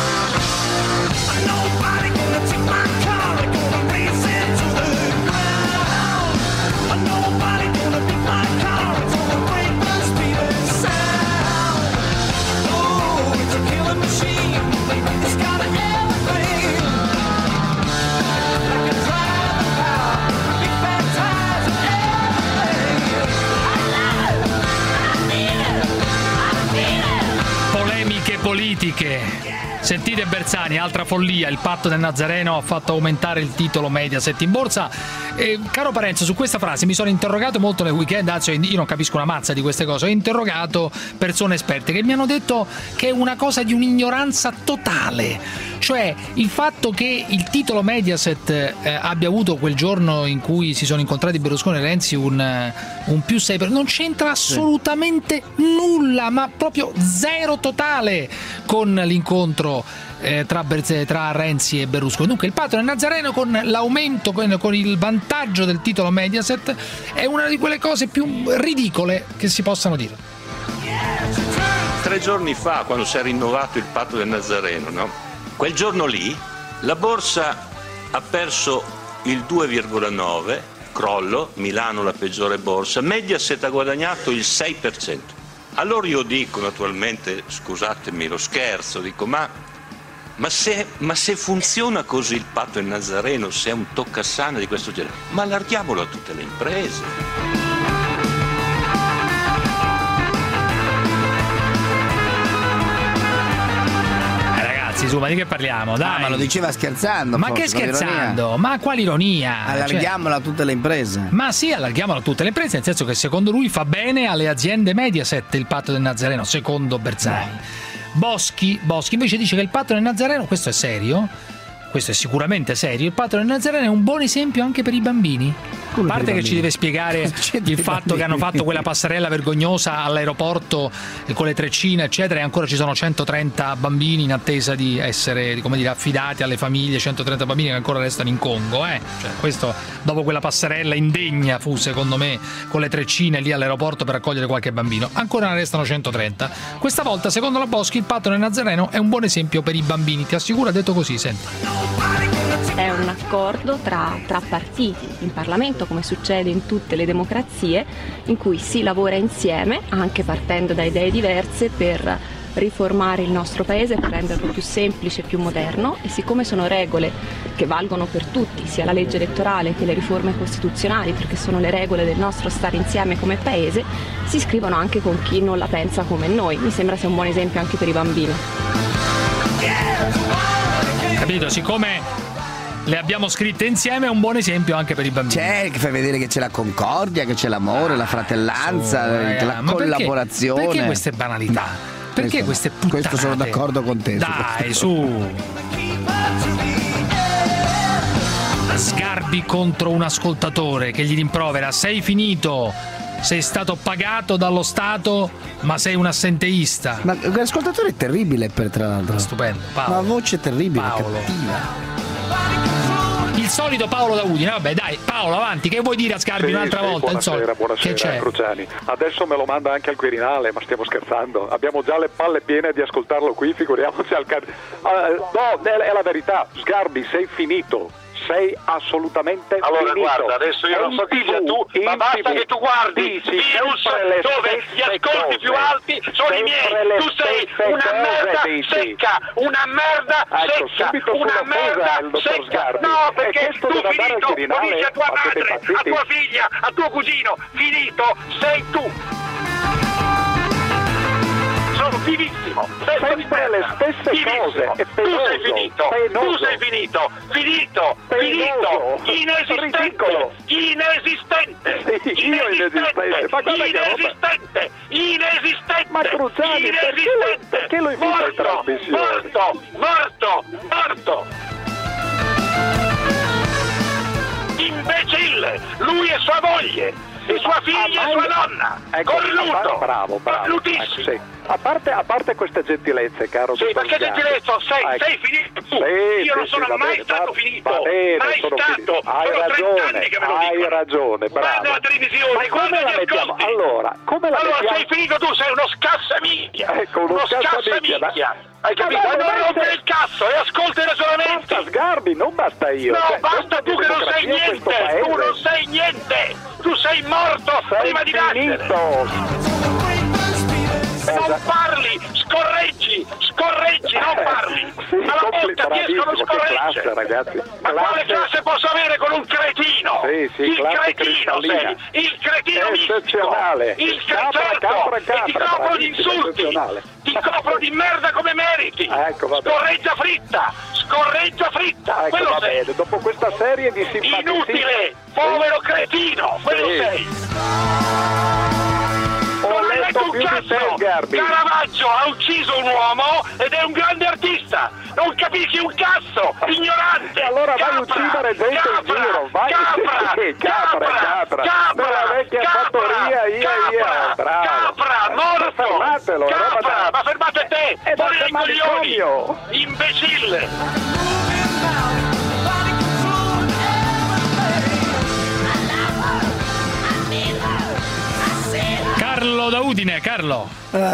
Politiche. Sentite Bersani, altra follia, il patto del Nazareno ha fatto aumentare il titolo Mediaset in borsa. Eh, caro Parenzo, su questa frase mi sono interrogato molto nel weekend, anzi io non capisco una mazza di queste cose, ho interrogato persone esperte che mi hanno detto che è una cosa di un'ignoranza totale, cioè il fatto che il titolo Mediaset eh, abbia avuto quel giorno in cui si sono incontrati Berlusconi e Renzi un, un più sei per cento, non c'entra assolutamente nulla, ma proprio zero totale con l'incontro Eh, tra, tra Renzi e Berlusconi. Dunque il patto del Nazareno con l'aumento, con, con il vantaggio del titolo Mediaset è una di quelle cose più ridicole che si possano dire. Tre giorni fa, quando si è rinnovato il patto del Nazareno, no? Quel giorno lì la borsa ha perso il due virgola nove, crollo, Milano la peggiore borsa, Mediaset ha guadagnato il sei per cento. Allora io dico, naturalmente, scusatemi lo scherzo, dico ma Ma se, ma se funziona così il patto del Nazareno, se è un toccasana di questo genere, ma allarghiamolo a tutte le imprese. Eh, ragazzi, su, ma di che parliamo? Dai. Ah, ma lo diceva scherzando. Ma forse, che scherzando? Ma quale ironia? Allarghiamola cioè, a tutte le imprese. Ma sì, allarghiamola a tutte le imprese, nel senso che secondo lui fa bene alle aziende Mediaset il patto del Nazareno, secondo Bersani. No. Boschi, Boschi invece dice che il patto del Nazareno, questo è serio, questo è sicuramente serio, il patto del Nazareno è un buon esempio anche per i bambini. A parte che ci deve spiegare il fatto che hanno fatto quella passerella vergognosa all'aeroporto con le treccine eccetera e ancora ci sono centotrenta bambini in attesa di essere, come dire, affidati alle famiglie, centotrenta bambini che ancora restano in Congo, eh? Cioè, questo dopo quella passerella indegna fu secondo me con le treccine lì all'aeroporto per accogliere qualche bambino, ancora ne restano centotrenta. Questa volta secondo la Boschi il patto del Nazareno è un buon esempio per i bambini, ti assicuro, ha detto così, senti. È un accordo tra, tra partiti in Parlamento, come succede in tutte le democrazie, in cui si lavora insieme, anche partendo da idee diverse, per riformare il nostro paese, per renderlo più semplice, più moderno, e siccome sono regole che valgono per tutti, sia la legge elettorale che le riforme costituzionali, perché sono le regole del nostro stare insieme come paese, si scrivono anche con chi non la pensa come noi. Mi sembra sia un buon esempio anche per i bambini. Capito? Siccome le abbiamo scritte insieme è un buon esempio anche per i bambini. C'è, che fa vedere che c'è la concordia, che c'è l'amore, la fratellanza, so, la ma collaborazione. Perché, perché queste banalità? Perché questo, queste puttanate? Questo sono d'accordo con te. Dai, su. Sgarbi contro un ascoltatore che gli rimprovera: sei finito. sei stato pagato dallo Stato ma sei un assenteista. Ma l'ascoltatore è terribile, per tra l'altro. Stupendo, Paolo. Una voce terribile, Paolo. cattiva. Il solito Paolo da Udine. Vabbè, dai, Paolo, avanti, che vuoi dire a Sgarbi Sì, un'altra sì, volta? buonasera, il solito. buonasera, Che c'è? Cruciani. Adesso me lo manda anche al Quirinale, ma stiamo scherzando. Abbiamo già le palle piene di ascoltarlo qui, figuriamoci al car- ah, no, è, è la verità. Sgarbi, sei finito. Sei assolutamente allora finito. guarda, adesso io non so chi sia tu, ma basta che tu guardi Virus dove gli ascolti più alti sono i miei. Tu sei una merda secca, una merda secca, una merda secca. No, perché tu finito, lo dici a tua madre, a tua figlia, a tuo cugino, finito sei tu. Sono vivissimo, sempre le stesse cose, è tu sei finito, penoso. tu sei finito, finito, Penoso. finito, inesistente, Ridicolo. inesistente, Sì, io inesistente, ma guarda che inesistente, inesistente, Ma Cruciani, perché lo- perché lo invita in morto, trasmissione? morto, morto, morto. Imbecille, lui e sua moglie, e sua figlia e sua nonna, Ecco, cornuto, bravo, bravo. cornutissimo. Ecco, sì. A parte, a parte queste gentilezze, caro Sì, dottor perché Sgarbi. gentilezza, sei, Ecco. sei finito tu. Sì, Io non sì, sono sì, va mai bene, stato va- finito, va bene, mai sono stato. finito. Hai sono trenta ragione, anni che me lo hai dicono. ragione, bravo. Guarda la televisione, Ma guarda come la gli mettiamo? ascolti. Allora, come la allora mettiamo? sei finito tu, sei uno scassamiglia. Ecco, uno scassamiglia, scassamiglia. ma- Hai capito? Ma Ma no, non ma rompere se- il cazzo e ascolta i ragionamenti. Basta Sgarbi, non basta io. No, Cioè, basta tu che non sei democrazia in questo niente, tu paese. non sei niente, tu sei morto Sei prima di nascere. finito. Non parli, scorreggi, scorreggi, non parli. Sì, Alla bocca ti bravissimo, escono che scorregge. classe, ragazzi. Ma quale Classe- classe posso avere con un cretino? Sì, sì, il classe cretino cristallina. sei, il cretino mistico, Eccezionale. il Capra, certo, capra, e ti capra, copro di bravissimo, insulti, eccezionale. ti copro di merda come meriti. Ecco, va bene. Scorreggia fritta, scorreggia fritta, Ecco, quello va sei. bene, dopo questa serie di simpatici... Inutile, povero cretino, quello Sì. sei. Ho Non hai letto letto un più di te, cazzo! Sgarbi. Caravaggio ha ucciso un uomo ed è un grande artista! Non capisci un cazzo! Ignorante! E allora vai a Capra, uccidere gente in capra, giro, vai! Capra! Sì, capra, capra! Capra! Nella vecchia fattoria, via, via! Bravo! Capra! Morto! Ma fermatelo, è roba Capra! da- Ma fermate te! È da Fuori dai manicomio. coglioni! Imbecille! Carlo da Udine, Carlo.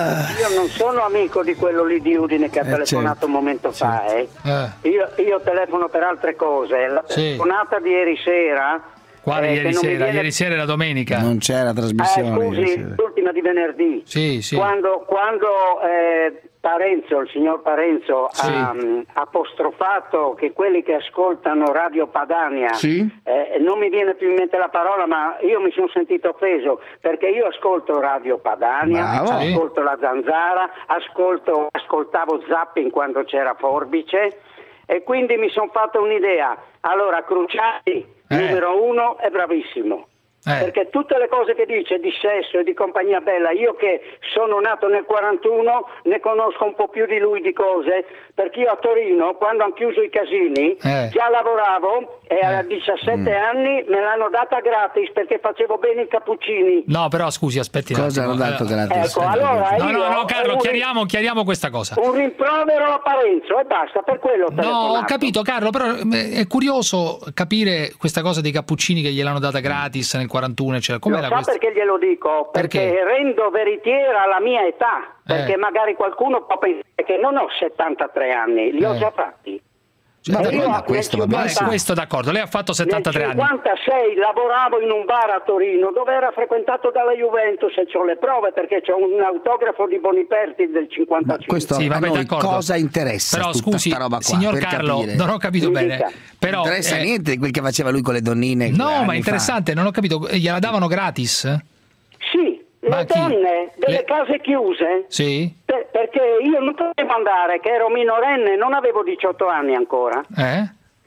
Io non sono amico di quello lì di Udine che ha Eh, telefonato certo. un momento fa, eh. Eh. Io, io telefono per altre cose. La Sì. telefonata di ieri sera. Quale eh, ieri che non mi sera? viene- Ieri sera era domenica. Non c'era Eh, trasmissione. ieri scusi, sera. l'ultima di venerdì. Sì, sì. Quando, quando eh, Parenzo, il signor Parenzo, Sì. ha mh, apostrofato che quelli che ascoltano Radio Padania, Sì. eh, non mi viene più in mente la parola, ma io mi sono sentito offeso perché io ascolto Radio Padania, Bravo. ascolto la Zanzara, ascolto, ascoltavo Zapping quando c'era Forbice e quindi mi sono fatto un'idea. Allora Cruciani, numero uno, è bravissimo. Eh. Perché tutte le cose che dice di sesso e di compagnia bella, io che sono nato nel quarantuno ne conosco un po' più di lui di cose, perché io a Torino quando hanno chiuso i casini Eh. già lavoravo e a diciassette anni me l'hanno data gratis perché facevo bene i cappuccini. No, però scusi, aspetti un Cosa attimo. hanno dato Eh, gratis? Ecco, allora No, io no, no, Carlo, un, chiariamo, chiariamo questa cosa. un rimprovero a Parenzo e basta, per quello ho No, telefonato. ho capito, Carlo, però eh, è curioso capire questa cosa dei cappuccini che gliel'hanno data gratis nel quarantuno, eccetera. Lo Com'era sa questo? perché glielo dico? Perché Perché? rendo veritiera la mia età, perché Eh. magari qualcuno può pensare che non ho settantatré anni, li ho Eh. già fatti. Ma Eh, vabbè, io ma nel questo va cinquanta benissimo. Questo d'accordo, lei ha fatto settantatré nel anni. cinquantasei lavoravo in un bar a Torino dove era frequentato dalla Juventus e c'ho le prove perché c'ho un autografo di Boniperti del cinquantacinque. Questo Sì, a vabbè, noi d'accordo. cosa interessa? Però tutta scusi, sta roba qua, signor per Carlo, capire? non ho capito Mi bene. dica. Però Non interessa eh, niente di quel che faceva lui con le donnine. No, anni ma fa. è interessante, non ho capito, gliela davano gratis? Sì, Ma le chi? donne delle Le- case chiuse, Sì? per- perché io non potevo andare, che ero minorenne, non avevo diciotto anni ancora. Eh?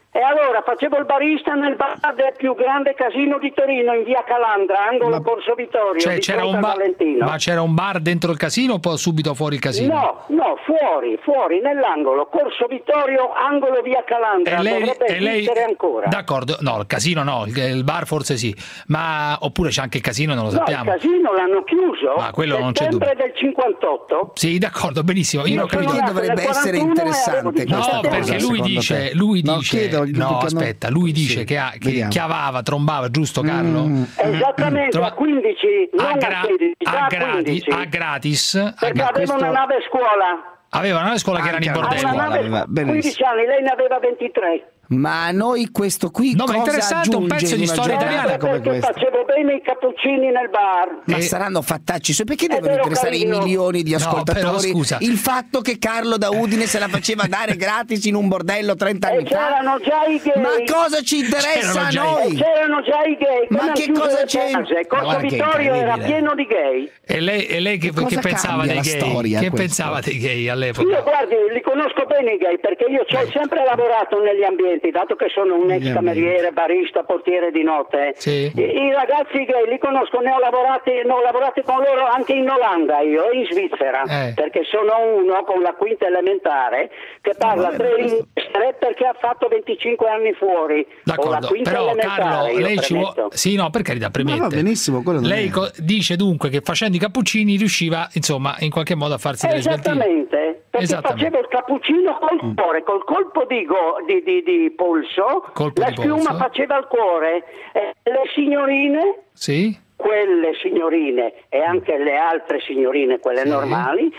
E allora facevo il barista nel bar del più grande casino di Torino, in via Calandra, angolo Ma- Corso Vittorio, Cioè, di c'era fronte un a bar, Valentino. ma c'era un bar dentro il casino o poi subito fuori il casino? No, no, fuori, fuori, nell'angolo, Corso Vittorio, angolo via Calandra, E lei, dovrebbe e lei esistere ancora. D'accordo, no, il casino no, il, il bar forse sì, ma oppure c'è anche il casino, non lo No, sappiamo. il casino l'hanno chiuso, Ma quello non c'è settembre del cinquantotto. Sì, d'accordo, benissimo. Io Io non ho capito. sono nato dovrebbe nel essere quarantuno e interessante avevo diciannove questa No, cosa, perché lui secondo dice, te? lui No, dice, chiedo, no, dico che non- aspetta, lui dice Sì, che, ha, che vediamo. chiavava, trombava, giusto Carlo? Mm. Esattamente, Trova- a quindici, non a, a, gra- quindici, già a a gratis, quindici. a gratis, a Perché gra- aveva una nave scuola. aveva una scuola che erano in Anche Ha bordello. una nave aveva- benissimo. quindici anni, lei ne aveva ventitré. Ma a noi questo qui No, ma cosa interessante, un aggiunge pezzo in di una storia giornata italiana come Perché questa? facevo bene i cappuccini nel bar. Ma Eh, saranno fattacci suoi, perché è devono vero, interessare i carino. milioni di No, ascoltatori però, scusa. il fatto che Carlo da Udine se la faceva dare gratis in un bordello trenta E anni fa? c'erano già i gay. Ma cosa ci interessa C'erano a già i- E noi? c'erano già i gay. Ma Come che hanno chiuso cosa le c'è? case. Corso Guarda che Vittorio era incredibile. pieno di gay. E lei, e lei che, Cosa che pensava cambia dei la gay? storia, Che questo? pensava dei gay Io all'epoca? guardi, li conosco bene i gay perché io ci ho sempre lavorato negli ambienti, dato che sono un ex cameriere, barista, portiere di notte. Sì. I, i ragazzi gay li conosco, ne ho lavorati, ne ho lavorati con loro anche in Olanda io e in Svizzera, Eh. perché sono uno con la quinta elementare che parla vabbè, tre ma lingue estere perché ha fatto venticinque anni fuori. Con la D'accordo, quinta però elementare, Carlo, io lei ci vuole... premetto. Sì, no, per carità, premette. Ma va benissimo, quello non Lei è- co- dice dunque che facendo i cappuccini riusciva, insomma, in qualche modo a farsi delle sveltine. Esattamente, perché Esattamente. facevo il cappuccino col cuore, col colpo di, go- di, di, di polso, Colpo la di schiuma polso. faceva il cuore, e le signorine, Sì? quelle signorine e anche le altre signorine, quelle Sì. normali,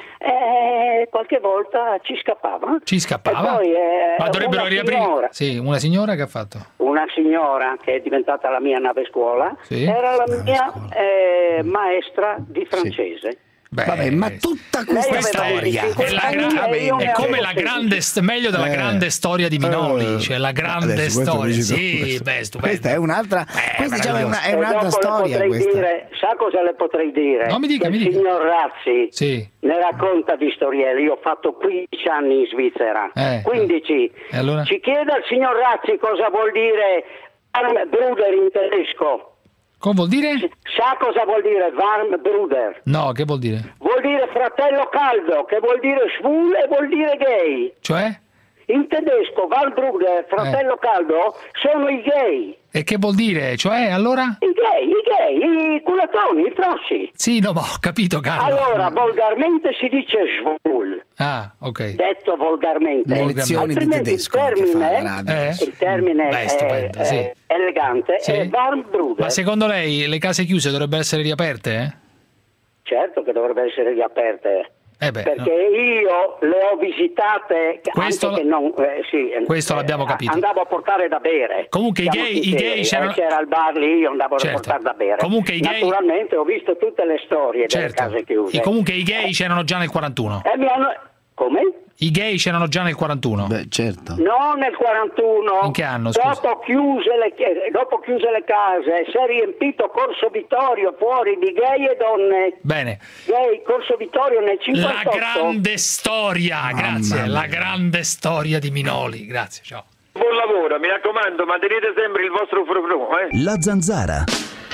eh, qualche volta ci scappava. Ci scappava? E poi, eh, Ma dovrebbero una riaprire. signora, Sì, una signora che ha fatto? una signora che è diventata la mia nave scuola, Sì. era la mia eh, maestra di francese. Beh, Vabbè, ma tutta Lei questa aveva storia venticinque è, la anni gra- e io è ne come avevo la sedici. grande st- meglio della Eh. grande storia di Minoli, Eh. cioè la grande Adesso questo storia. dici tu, Sì, questo. beh, stupendo. Questa è un'altra, Eh, questa diciamo è, una, è E un'altra dopo le storia potrei questa. dire, sa cosa le potrei dire? No, mi dica, Che mi il dica. signor Razzi Sì. ne racconta di storielle. Io ho fatto quindici anni in Svizzera. Eh. quindici. E allora? Ci chiede al signor Razzi cosa vuol dire Warmbruder in tedesco. Come vuol dire? Sa cosa vuol dire Warmbruder? No, che vuol dire? Vuol dire fratello caldo, che vuol dire schwul e vuol dire gay. Cioè? In tedesco Warmbruder, fratello caldo, sono i gay. E che vuol dire? Cioè, allora? I gay, i gay, i culatoni, i frosci. Sì, no, ma ho capito, Carlo. Allora, volgarmente si dice schwul, Ah, ok. detto volgarmente. Le lezioni di Altrimenti tedesco il anche fa alla termine, radio. Eh? il termine Beh, è, stupendo, sì. è elegante, Sì. è Warmbruder. Ma secondo lei le case chiuse dovrebbero essere riaperte? Eh? Certo che dovrebbero essere riaperte. Eh beh, perché no. io le ho visitate Questo- anche che non, eh, sì, questo eh, l'abbiamo capito. andavo a portare da bere. Comunque i Siamo gay- i sinceri, gay eh, c'erano- c'era il bar lì, io andavo Certo. a portare da bere. Comunque i gay- Naturalmente ho visto tutte le storie Certo. delle case chiuse. E comunque i gay c'erano già nel quarantuno. E mi hanno... Come? I gay c'erano già nel quarantuno. Beh, certo. No, nel quarantuno. In che anno, scusa? Dopo chiuse, le, dopo chiuse le case, si è riempito Corso Vittorio fuori di gay e donne. Bene. Gay, Corso Vittorio nel La cinquantotto. grande storia, grazie. La grande storia di Minoli. Grazie, ciao. Buon lavoro, mi raccomando, mantenete sempre il vostro frufru, eh? La Zanzara.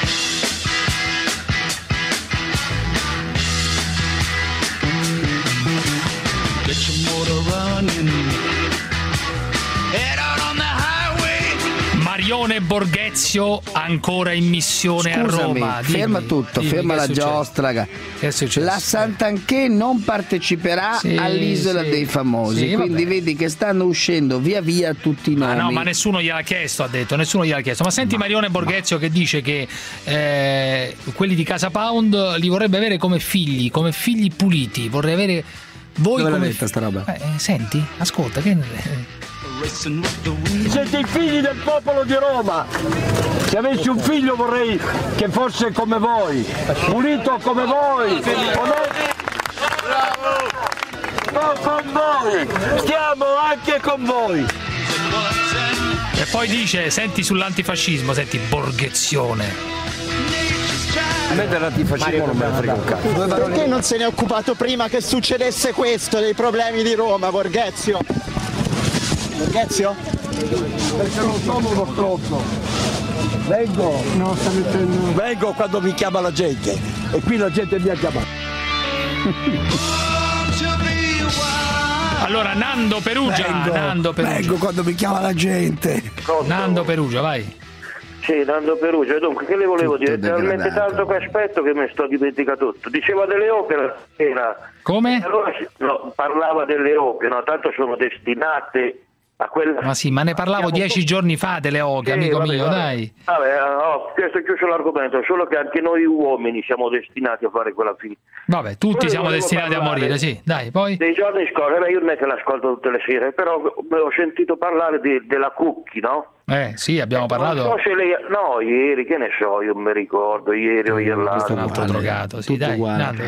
Marione Borghezio ancora in missione Scusami, a Roma. Dimmi, ferma tutto, dimmi, ferma che è la successo? giostra. Che è successo? La Sant'Anché non parteciperà Sì, all'Isola sì. dei Famosi, Sì, quindi vabbè. vedi che stanno uscendo via via tutti i nomi. Ah no, ma nessuno gliel'ha chiesto, ha detto, nessuno gliel'ha chiesto. Ma senti Marione Borghezio che dice che eh, quelli di Casa Pound li vorrebbe avere come figli, come figli puliti. Vorrei avere voi Dove l'ha come detta sta roba? Eh, eh, senti, ascolta, che Siete i figli del popolo di Roma. Se avessi un figlio vorrei che fosse come voi, pulito come voi. No, con voi. Stiamo anche con voi. E poi dice, senti sull'antifascismo, senti Borghezione. A me dell'antifascismo non me ne frega un cazzo. Perché non se ne è occupato prima che succedesse questo, dei problemi di Roma, Borghezio? Borghezio? perché non sono uno stronzo. Vengo, no, sta mettendo... vengo quando mi chiama la gente e qui la gente mi ha chiamato. Allora Nando Perugia, vengo, Nando Perugia. Vengo quando mi chiama la gente. Nando Perugia, vai. Sì, Nando Perugia. Dunque, che le volevo dire? È talmente tanto che aspetto che mi sto dimenticato tutto. Diceva delle opere era... Come? Allora, no, parlava delle opere, no, tanto sono destinate a quella... Ma sì, ma ne parlavo dieci giorni fa delle oche, sì, amico vabbè, mio, vabbè. dai. Vabbè, ho questo è chiuso l'argomento, solo che anche noi uomini siamo destinati a fare quella fine. Vabbè, tutti Poi siamo destinati a morire, sì, dai, poi... Dei giorni scorsi, beh, io non è che l'ascolto tutte le sere, però ho sentito parlare di, della Cucchi, no? Eh, sì, abbiamo parlato... Non so se lei... No, ieri, che ne so, io mi ricordo, ieri o ieri l'altro. Questo è un altro drogato, sì, dai, Nando.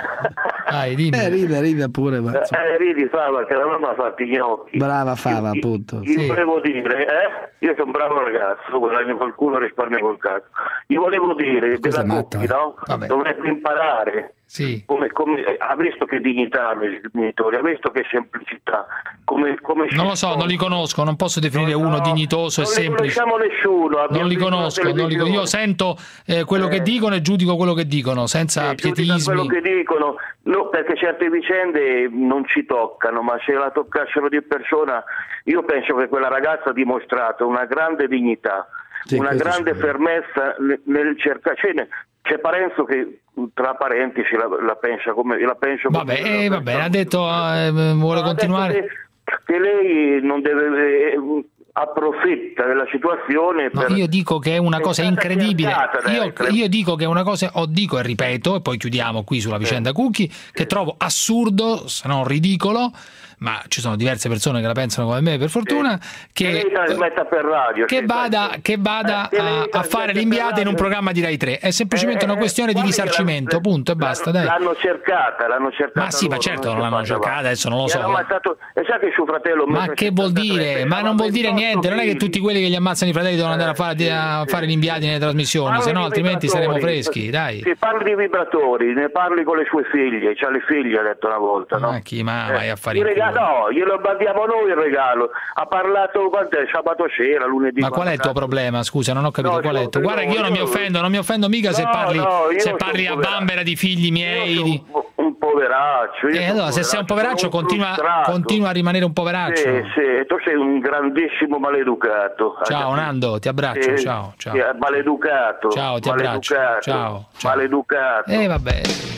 Dai, dimmi. Eh, ride, ride pure. Ma... Eh, ridi Fava, che la mamma ha fatto i gnocchi. Brava Fava, io, appunto. Io sì. volevo dire, eh? Io sono un bravo ragazzo, guadagno col culo, risparmio col cazzo. Io volevo dire, della matto, Cucchi, eh? no? Vabbè. Dovrebbe imparare. Sì. Come, come, ha visto che dignità hanno i genitori, ha visto che semplicità. Come, come non lo so, non li conosco, non posso definire no, uno dignitoso e semplice. Non li conosciamo nessuno. Non li conosco, non li, io sento eh, quello eh. che dicono e giudico quello che dicono, senza eh, pietismi. Quello che dicono, no, perché certe vicende non ci toccano, ma se la toccassero di persona, io penso che quella ragazza ha dimostrato una grande dignità, sì, una grande fermezza nel, nel cercare. Cioè, c'è Parenzo che tra parentesi la, la pensa come la penso vabbè, come eh, va bene, ha detto eh, vuole no, continuare che, che lei non deve eh, approfitta della situazione no, per, io dico che è una cosa incredibile io, io dico che è una cosa o dico e ripeto e poi chiudiamo qui sulla vicenda sì. Cucchi che sì. trovo assurdo se non ridicolo, ma ci sono diverse persone che la pensano come me per fortuna sì. che, che, per radio, che sì, vada, che vada eh, a, a fare l'inviata in un programma di Rai tre è semplicemente eh, una questione eh, di risarcimento punto e basta dai. L'hanno cercata l'hanno cercata ma sì loro, ma certo non, non l'hanno cercata adesso non lo so stato, e sa che suo fratello ma che vuol dire ma non vuol dire niente non è che tutti quelli che gli ammazzano i fratelli devono andare a fare, a fare gli inviati nelle trasmissioni se no altrimenti saremo freschi dai se parli di vibratori ne parli con le sue figlie c'ha le figlie ha detto una volta no? Ma chi ma vai a fare il regalo no glielo mandiamo noi il regalo ha parlato quant'è, sabato sera lunedì ma qual è il tuo problema scusa non ho capito no, qual è il tuo guarda che io non mi offendo non mi offendo mica no, se parli no, se parli a bambera di figli miei di... un poveraccio e eh, allora se sei un poveraccio continua, continua a rimanere un poveraccio sì, sì, tu sei un grandissimo maleducato ciao Nando ti abbraccio sì, ciao ciao maleducato ciao ti abbraccio ciao, ciao. Maleducato eh vabbè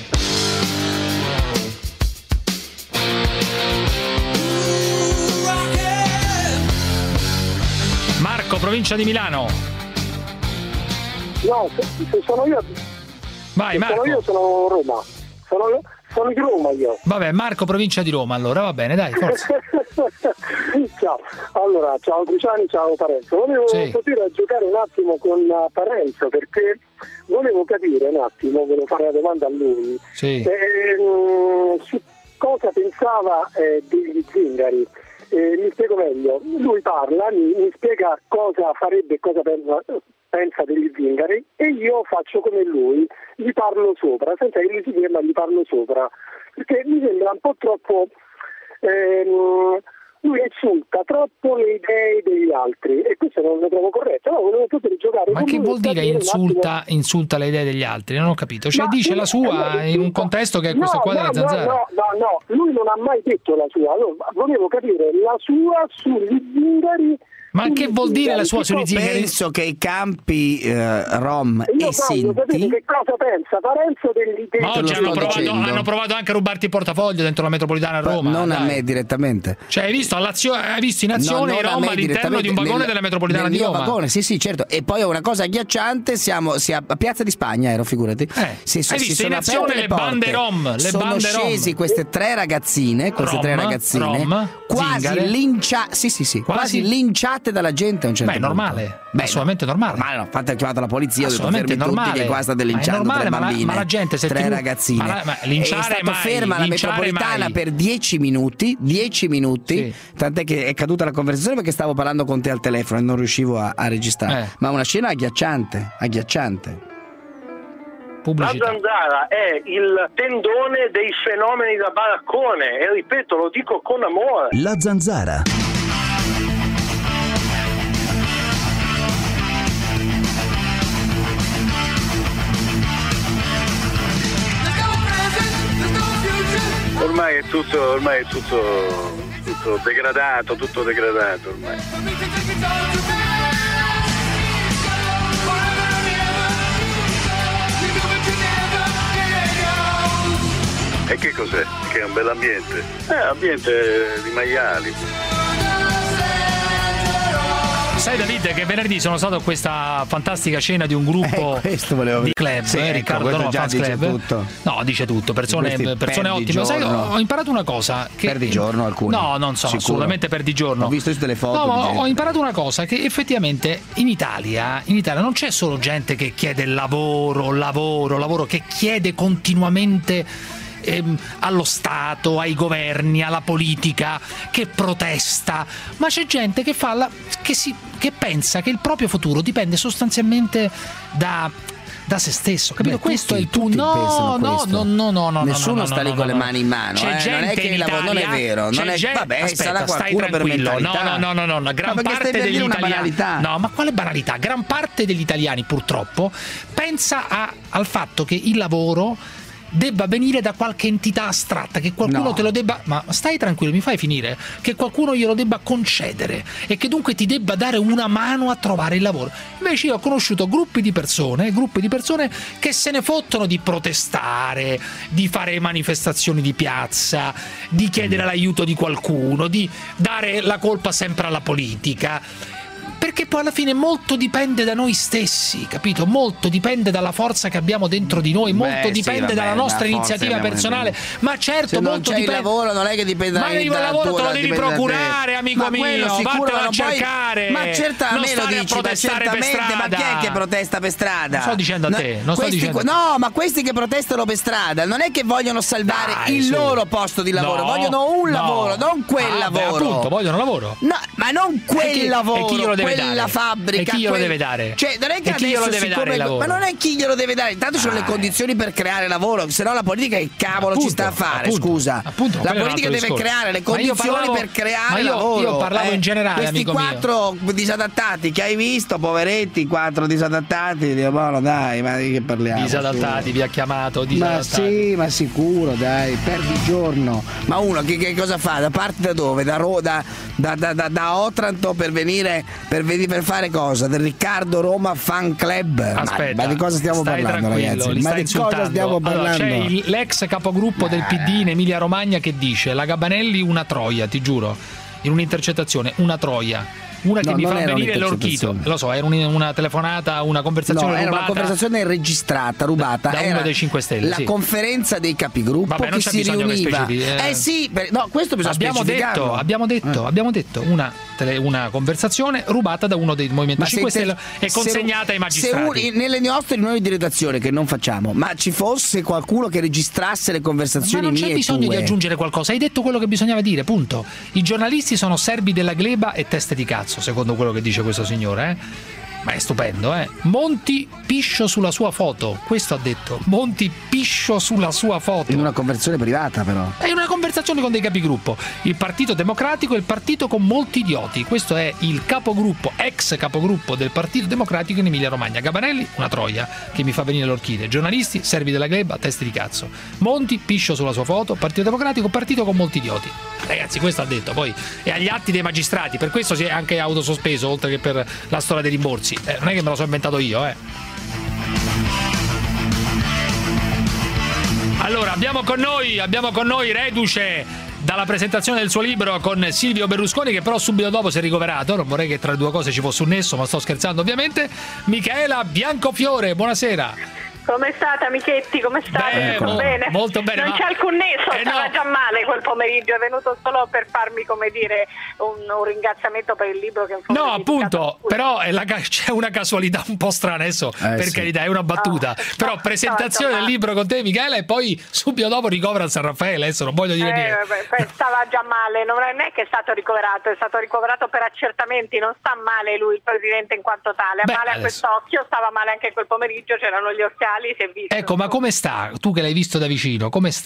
Marco, provincia di Milano. No, se, se sono io. Vai, se Marco. Sono io, sono Roma. Sono, sono di Roma io. Vabbè, Marco, provincia di Roma, allora va bene, dai, forza. Ciao. Allora, ciao Cruciani, ciao Parenzo. Volevo sì. poter giocare un attimo con Parenzo perché volevo capire un attimo, volevo fare una domanda a lui. Sì. Eh, su cosa pensava eh, degli zingari. Eh, mi spiego meglio, lui parla, mi, mi spiega cosa farebbe e cosa pensa, pensa degli zingari e io faccio come lui, gli parlo sopra, senza che lui si ferma, gli parlo sopra, perché mi sembra un po' troppo, ehm, lui insulta troppo le idee degli altri e questo non lo trovo corretto, no, volevo poter giocare ma con che lui vuol dire insulta, insulta le idee degli altri? Non ho capito, cioè ma dice la sua in un contesto che è questo no, qua della no, zanzara no, no, no, lui non ha mai detto la sua, allora, volevo capire la sua sugli zingari. Ma che vuol dire la sua sugli zingari? Penso che i campi eh, Rom io e Sinti che cosa pensa Parenzo degli ma oggi hanno provato, hanno provato anche a rubarti il portafoglio dentro la metropolitana a Roma. Non dai. A me direttamente. Cioè hai visto, hai visto in azione no, i Rom all'interno di un vagone nel, della metropolitana nel di Roma. Vagone, sì sì certo. E poi è una cosa agghiacciante, siamo, siamo a Piazza di Spagna ero figurati. Eh, si, hai si visto sono in azione le, le bande Rom, le sono bande scesi Rom. queste tre ragazzine, queste Rom, tre ragazzine Rom, quasi linciate, sì sì sì, quasi? quasi linciate dalla gente a un certo Beh, è normale. Beh, assolutamente normale. Ma no, infatti ha chiamato la polizia, ho detto fermi normale. tutti che qua state linciando normale, tre bambine, ma la, ma la gente se tre tu, ragazzine. Ma la, ma linciare è stata mai, ferma la metropolitana mai. per dieci minuti, dieci minuti, sì. Tant'è che è caduta la conversazione perché stavo parlando con te al telefono e non riuscivo a, a registrare. Eh. Ma una scena agghiacciante, agghiacciante. Pubblicità. La zanzara è il tendone dei fenomeni da baraccone e ripeto, lo dico con amore. La zanzara. ormai è tutto, ormai è tutto, tutto degradato, tutto degradato ormai. E che cos'è? Che è un bell'ambiente? Eh, ambiente di maiali. Sai Davide che venerdì sono stato a questa fantastica cena di un gruppo eh, di club, sì, eh, ecco, Riccardo Roma già Fans dice Club. Tutto. No, dice tutto, persone, persone ottime. Sai, ho imparato una cosa. Che perdigiorno alcuni. No, non sono Sicuro. assolutamente perdigiorno. Ho visto delle foto. No, di ho gente. imparato una cosa, che effettivamente in Italia, in Italia non c'è solo gente che chiede lavoro, lavoro, lavoro, che chiede continuamente allo Stato, ai governi, alla politica, che protesta, ma c'è gente che fa la, che, si, che pensa che il proprio futuro dipende sostanzialmente da da se stesso, capito? Beh, questo tutti, è il punto. No, no, no, no, no, no, nessuno no, sta no, lì no, con no, le no. mani in mano. C'è eh. gente non è che in lavoro, non è vero. Non è, gente, vabbè, aspetta, sarà stai qualcuno per tranquillo. mentalità. No, no, no, no, no. Gran ma parte stai per degli dire una italiani. banalità. No, ma quale banalità? Gran parte degli italiani, purtroppo, pensa a, al fatto che il lavoro debba venire da qualche entità astratta, che qualcuno no. te lo debba, ma stai tranquillo, mi fai finire, che qualcuno glielo debba concedere e che dunque ti debba dare una mano a trovare il lavoro. Invece io ho conosciuto gruppi di persone, gruppi di persone che se ne fottono di protestare, di fare manifestazioni di piazza, di chiedere l'aiuto di qualcuno, di dare la colpa sempre alla politica. Perché poi alla fine molto dipende da noi stessi, capito? Molto dipende dalla forza che abbiamo dentro di noi, molto Beh, dipende sì, vabbè, dalla nostra la iniziativa personale. dentro. Ma certo, se molto non c'è dipende. il lavoro non è che dipende ma da il lavoro te lo devi procurare, te. amico ma mio, vattelo a cercare. Ma certamente lo dici, ma certamente, ma chi è che protesta per strada? Non sto dicendo a te, non sto dicendo. No, ma questi che protestano per strada non è che vogliono salvare Dai, il su. loro posto di lavoro, No, vogliono un no. lavoro, non quel ah, lavoro. Beh, appunto, vogliono lavoro. No, ma non quel e chi, lavoro, e chi glielo deve quella dare? fabbrica. E chi glielo quel... deve dare? Cioè, non è che e chi glielo deve dare il lavoro? Ma non è chi glielo deve dare, intanto ci sono ah, le condizioni per creare lavoro, se no la politica che cavolo appunto, ci sta a fare, appunto, scusa. Appunto, la politica deve discorso. creare le Ma io condizioni parlavo, per creare ma io, lavoro. Io parlavo eh, in generale, questi amico quattro mio. disadattati che hai visto, poveretti, quattro disadattati, Dio buono, dai, ma di che parliamo? Disadattati, vi ha chiamato disadattati. Ma sì, ma sicuro, dai, perdi giorno. Ma uno che, che cosa fa? Da parte da dove? Da, Ro, da, da, da, da, da Otranto per venire per, venire per fare cosa? Del Riccardo Roma Fan Club. Aspetta, ma, ma di cosa stiamo stai parlando, ragazzi? Li Ma stai di cosa stiamo parlando? Allora, c'è il, l'ex capogruppo del P D in Emilia Romagna che dice: la Gabanelli una troia, ti giuro, in un'intercettazione, una troia. Una che no, mi fa venire l'orchito, lo so, era una telefonata, una conversazione no, era rubata. una conversazione registrata, rubata. Da, da era uno dei cinque Stelle. La sì. conferenza dei capigruppo Vabbè, che si riuniva. Eh. eh sì, per, no, questo bisogna abbiamo detto, abbiamo detto, eh. abbiamo detto una, tele, una conversazione rubata da uno dei Movimento ma cinque Stelle e consegnata se, ai magistrati. Se un, nelle nostre riunioni di redazione che non facciamo, ma ci fosse qualcuno che registrasse le conversazioni mie e tue. Ma non c'è bisogno di aggiungere qualcosa, hai detto quello che bisognava dire, punto. I giornalisti sono servi della gleba e teste di cazzo, secondo quello che dice questo signore, eh? Ma è stupendo, eh? Monti piscio sulla sua foto, questo ha detto. Monti piscio sulla sua foto. In una conversazione privata, però. È una conversazione con dei capigruppo. Il Partito Democratico è il partito con molti idioti. Questo è il capogruppo, ex capogruppo del Partito Democratico in Emilia Romagna. Gabanelli, una troia che mi fa venire l'orchide. Giornalisti, servi della gleba, testi di cazzo. Monti piscio sulla sua foto. Partito Democratico, partito con molti idioti. Ragazzi, questo ha detto. Poi è agli atti dei magistrati. Per questo si è anche autosospeso, oltre che per la storia dei rimborsi. Eh, non è che me lo sono inventato io, eh. Allora, abbiamo con noi, abbiamo con noi reduce dalla presentazione del suo libro con Silvio Berlusconi, che però subito dopo si è ricoverato. Non vorrei che tra le due cose ci fosse un nesso, ma sto scherzando ovviamente. Michaela Biancofiore, buonasera. Come state, amichetti? Come state? Beh, mo- bene? molto bene, Non ma- c'è alcun nesso, Eh, stava no. già male quel pomeriggio, è venuto solo per farmi, come dire, un, un ringraziamento per il libro che in fondo No, è dedicato appunto, però è la ca- c'è una casualità un po' strana adesso, Eh, per sì. carità, è una battuta. Oh, però no, presentazione no, del no. libro con te, Michela, e poi subito dopo ricovera a San Raffaele, adesso non voglio dire Eh, niente. vabbè, stava già male, non è che è stato ricoverato, è stato ricoverato per accertamenti, non sta male lui, il presidente in quanto tale, ha Beh, male a adesso- quest'occhio, stava male anche quel pomeriggio, c'erano gli occhiali, si è visto. Ecco, ma come sta? Tu che l'hai visto da vicino, come sta?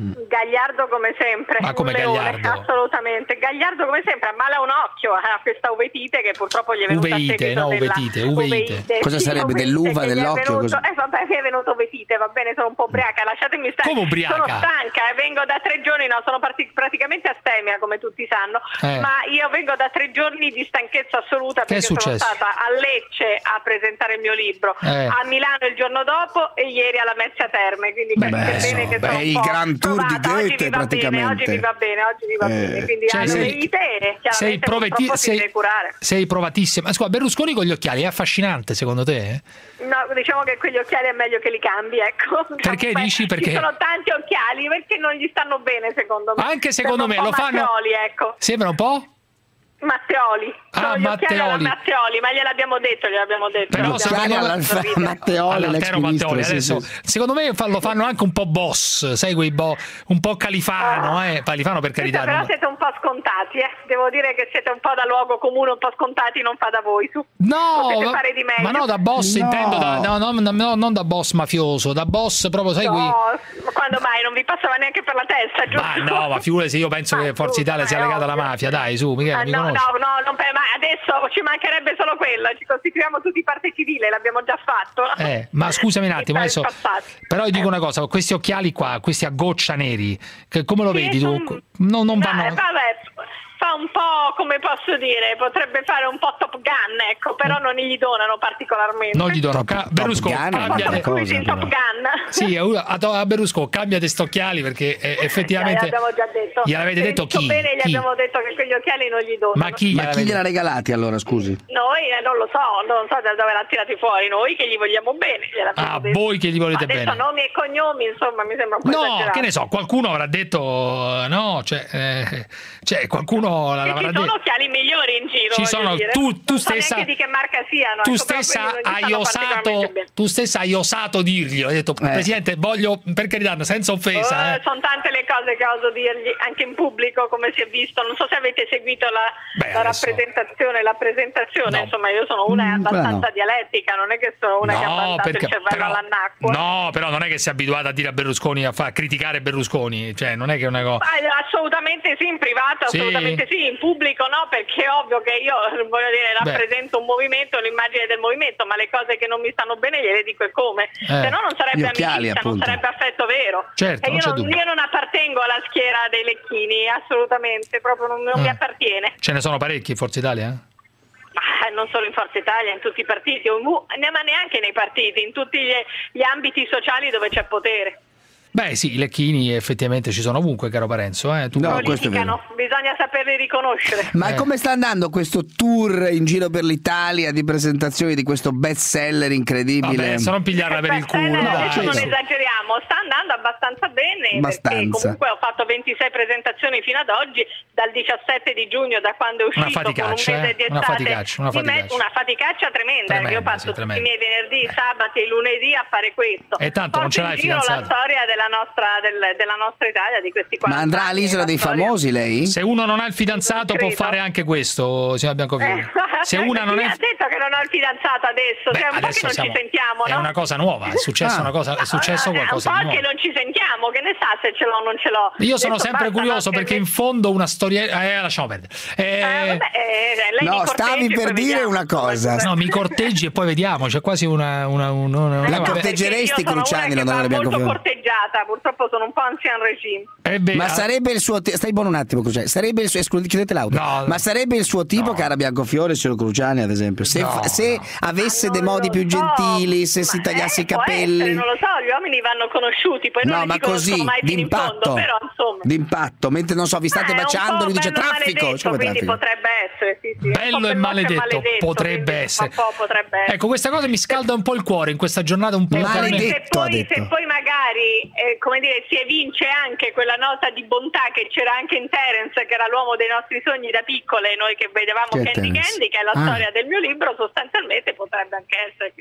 Gagliardo come sempre. Ma come Leone, Gagliardo? Assolutamente. Gagliardo come sempre, ammala un occhio a questa uveite che purtroppo gli è venuta Uveite, a seguito no, della... uveite, uveite. Cosa Sì, sarebbe, uveite, dell'uva, che gli è dell'occhio? venuto- Cosa- Eh vabbè, mi è venuto uveite, va bene, sono un po' ubriaca, lasciatemi stare. Come ubriaca? Sono stanca e vengo da tre giorni, no, sono parti- praticamente astemia come tutti sanno, Eh. ma io vengo da tre giorni di stanchezza assoluta Che è perché sono successo? stata a Lecce a presentare il mio libro, Eh. a Milano il giorno dopo e ieri alla Mezzia Terme, quindi Beh, capite bene che beh, sono un il po' Grand Tour di provata. Oggi Goethe, mi va bene, praticamente. oggi mi va bene, oggi mi va Eh. bene, quindi Cioè, hanno sei- uveite e Sei, chiaramente proveti- purtroppo si sei, deve curare. sei provatissima. Ma scusa, Berlusconi con gli occhiali è affascinante secondo te? No, diciamo che quegli occhiali è meglio che li cambi, ecco. Perché Beh, dici? Perché? Ci sono tanti occhiali perché non gli stanno bene, secondo me. Anche secondo me Sembra un lo po' fanno. Matteoli, ecco. Sembra un po'? Matteoli. Ah, Sono gli occhiali alla Matteoli. Matteoli, ma gliel'abbiamo detto, gliel'abbiamo detto. Però L'abbiamo secondo detto me- nel nostro video. Matteoli, l'ex All'Altero ministro, Matteoli, sì, adesso sì. secondo me fa- lo fanno anche un po' boss, sai quei bo- un po' Califano, eh? Califano per Questa carità. però non- siete un po' scontati, eh. Devo dire che siete un po' da luogo comune, un po' scontati, non fa da voi. Su. No, Potete ma- fare di meglio. ma no, da boss No. intendo da, no, no, no, no, non da boss mafioso, da boss proprio, sai, quei... No, ma quando mai? Non vi passava neanche per la testa, giusto? Ma no, ma figurati, io penso Ma che Forza scusa, Italia sia è legata alla ovvio. mafia, dai, su, Michele, Ah, mi no, conosci. no, no, non per- ma adesso ci mancherebbe solo quello, ci costituiamo tutti parte civile, l'abbiamo già fatto. Eh, ma scusami un attimo, Mi adesso, pare passati. però io dico una cosa, questi occhiali qua, questi a goccia neri, che come lo Sì, vedi tu? son- No, non No, vanno... eh, vabbè, fa un po', come posso dire, potrebbe fare un po' Top Gun, ecco, però non gli donano particolarmente. Non gli dono. Ca- Berlusconi, Gun è Un po' cambia una Tom cosa, Cruise in però. Top Gun. Sì, a, a Berlusconi cambia questi occhiali perché eh, effettivamente Gliel'abbiamo già detto. gliel'avete Se detto dico chi? bene, gli Chi? abbiamo detto che quegli occhiali non gli donano. Ma chi Ma chi gliel'avete- gliel'ha regalati allora, scusi? Noi eh, non lo so, non so da dove l'ha tirati fuori, noi che gli vogliamo bene. gliel'abbiamo Ah, detto. voi che gli volete Ma adesso bene. nomi e cognomi, insomma, mi sembra un po' No, esagerato. che ne so, qualcuno avrà detto eh, no, cioè, eh, cioè qualcuno Che l'avrà ci sono detto. occhiali migliori in giro, Ci voglio sono, dire. tu, tu Non so stessa, neanche di che marca siano, tu ecco, però stessa quelli non gli hai stanno osato, particolarmente bene. tu stessa hai osato dirgli, hai detto Presidente voglio, per carità, senza offesa, Eh, eh. sono tante le cose che oso dirgli anche in pubblico, come si è visto. Non so se avete seguito la, Beh, la adesso- rappresentazione, la presentazione. No. Insomma, io sono una Mm, abbastanza quella no. dialettica, non è che sono una che ha No, avanzato perché, il cervello però, all'annacqua. no, però non è che si è abituata a dire a Berlusconi, a, fa, a criticare Berlusconi, cioè non è che è una cosa... Ma, assolutamente sì, in privato, Sì. assolutamente sì, in pubblico no, perché è ovvio che io voglio dire rappresento un movimento, l'immagine del movimento, ma le cose che non mi stanno bene gliele dico e come. Eh, Se no non gli sarebbe occhiali, amicizia, non appunto. sarebbe affetto vero. Certo, e non io c'è non, dubbio. io non appartengo alla schiera dei lecchini, assolutamente, proprio non, non mi Eh. appartiene. Ce ne sono parecchi in Forza Italia? eh? Ma non solo in Forza Italia, in tutti i partiti, o mu- ne- ma neanche nei partiti, in tutti gli, gli ambiti sociali dove c'è potere. Beh sì, i lecchini effettivamente ci sono ovunque, caro Parenzo. Eh? Tu No, questo è vero. Politicano, bisogna saperli riconoscere. Ma Eh. come sta andando questo tour in giro per l'Italia di presentazioni di questo best seller incredibile? Vabbè, se non pigliarla per il culo, Beh, dai. adesso non sì. esageriamo, sta andando abbastanza bene perché Abbastanza. comunque ho fatto ventisei presentazioni fino ad oggi, dal diciassette di giugno, da quando è uscito Una con un faticaccia, mese eh? di Una estate, faticaccia, una di me- faticaccia. una faticaccia tremenda, Tremenda, perché io passo sì, tutti tremenda. i miei venerdì, sabati e lunedì a fare questo. E tanto non Porto ce l'hai in giro la fidanzato. storia della nostra, del- della nostra Italia, di questi Ma quaranta andrà anni, all'isola la dei storia. famosi lei? Se uno non ha il fidanzato Non può credo. fare anche questo, signor Biancofiore. Eh, Se una non chi è... ha detto che non ho il fidanzato adesso? Beh, Cioè, un po' che adesso non siamo- ci sentiamo, è no? una cosa nuova, è successo, Ah. una cosa, è successo Eh, qualcosa un di po' che nuovo. non ci sentiamo, che ne sa se ce l'ho o non ce l'ho. Io sono Detto, sempre basta, curioso no, che perché me- in fondo una storia... Eh, lasciamo perdere. Eh, Eh, vabbè, eh, lei No, mi stavi corteggi, per poi dire vediamo. una cosa. no, mi corteggi e poi vediamo, c'è quasi una... una, una, una- La vabbè. corteggeresti, Perché io sono Cruciani, una che l'onorevole va molto Biancofiore? corteggiata, purtroppo sono un po' ancien regime. Eh beh, Ma ah, sarebbe il suo ti- stai buono un attimo, Cruciani. Sarebbe il suo escludete, chiudete l'auto. No. Ma sarebbe il suo tipo, No. cara Biancofiore, signor Cruciani, ad esempio. Se, No, fa- se no. avesse Ma dei non modi lo più so, gentili, se si ma, tagliasse eh, i capelli. può essere, non lo so, gli uomini vanno conosciuti, poi No, non ma li si conoscono così, mai fino in fondo, d'impatto. però insomma. D'impatto, mentre non so, vi state Eh, è un baciando, po' lui dice bello e traffico. maledetto, Come quindi traffico? potrebbe essere, sì, sì. un po' bello e belloccio maledetto, potrebbe quindi essere. Un po' potrebbe essere. Ecco, questa cosa mi scalda un po' il cuore in questa giornata un po'. Maledetto. se detto, ha poi, detto. se poi magari eh, come dire, si evince anche quella nota di bontà che c'era anche in Terence, che era l'uomo dei nostri sogni da piccole, noi che vedevamo Chi è Candy Terence? Candy, che è la Ah. storia del mio libro, sostanzialmente potrebbe anche essere, chi si sa.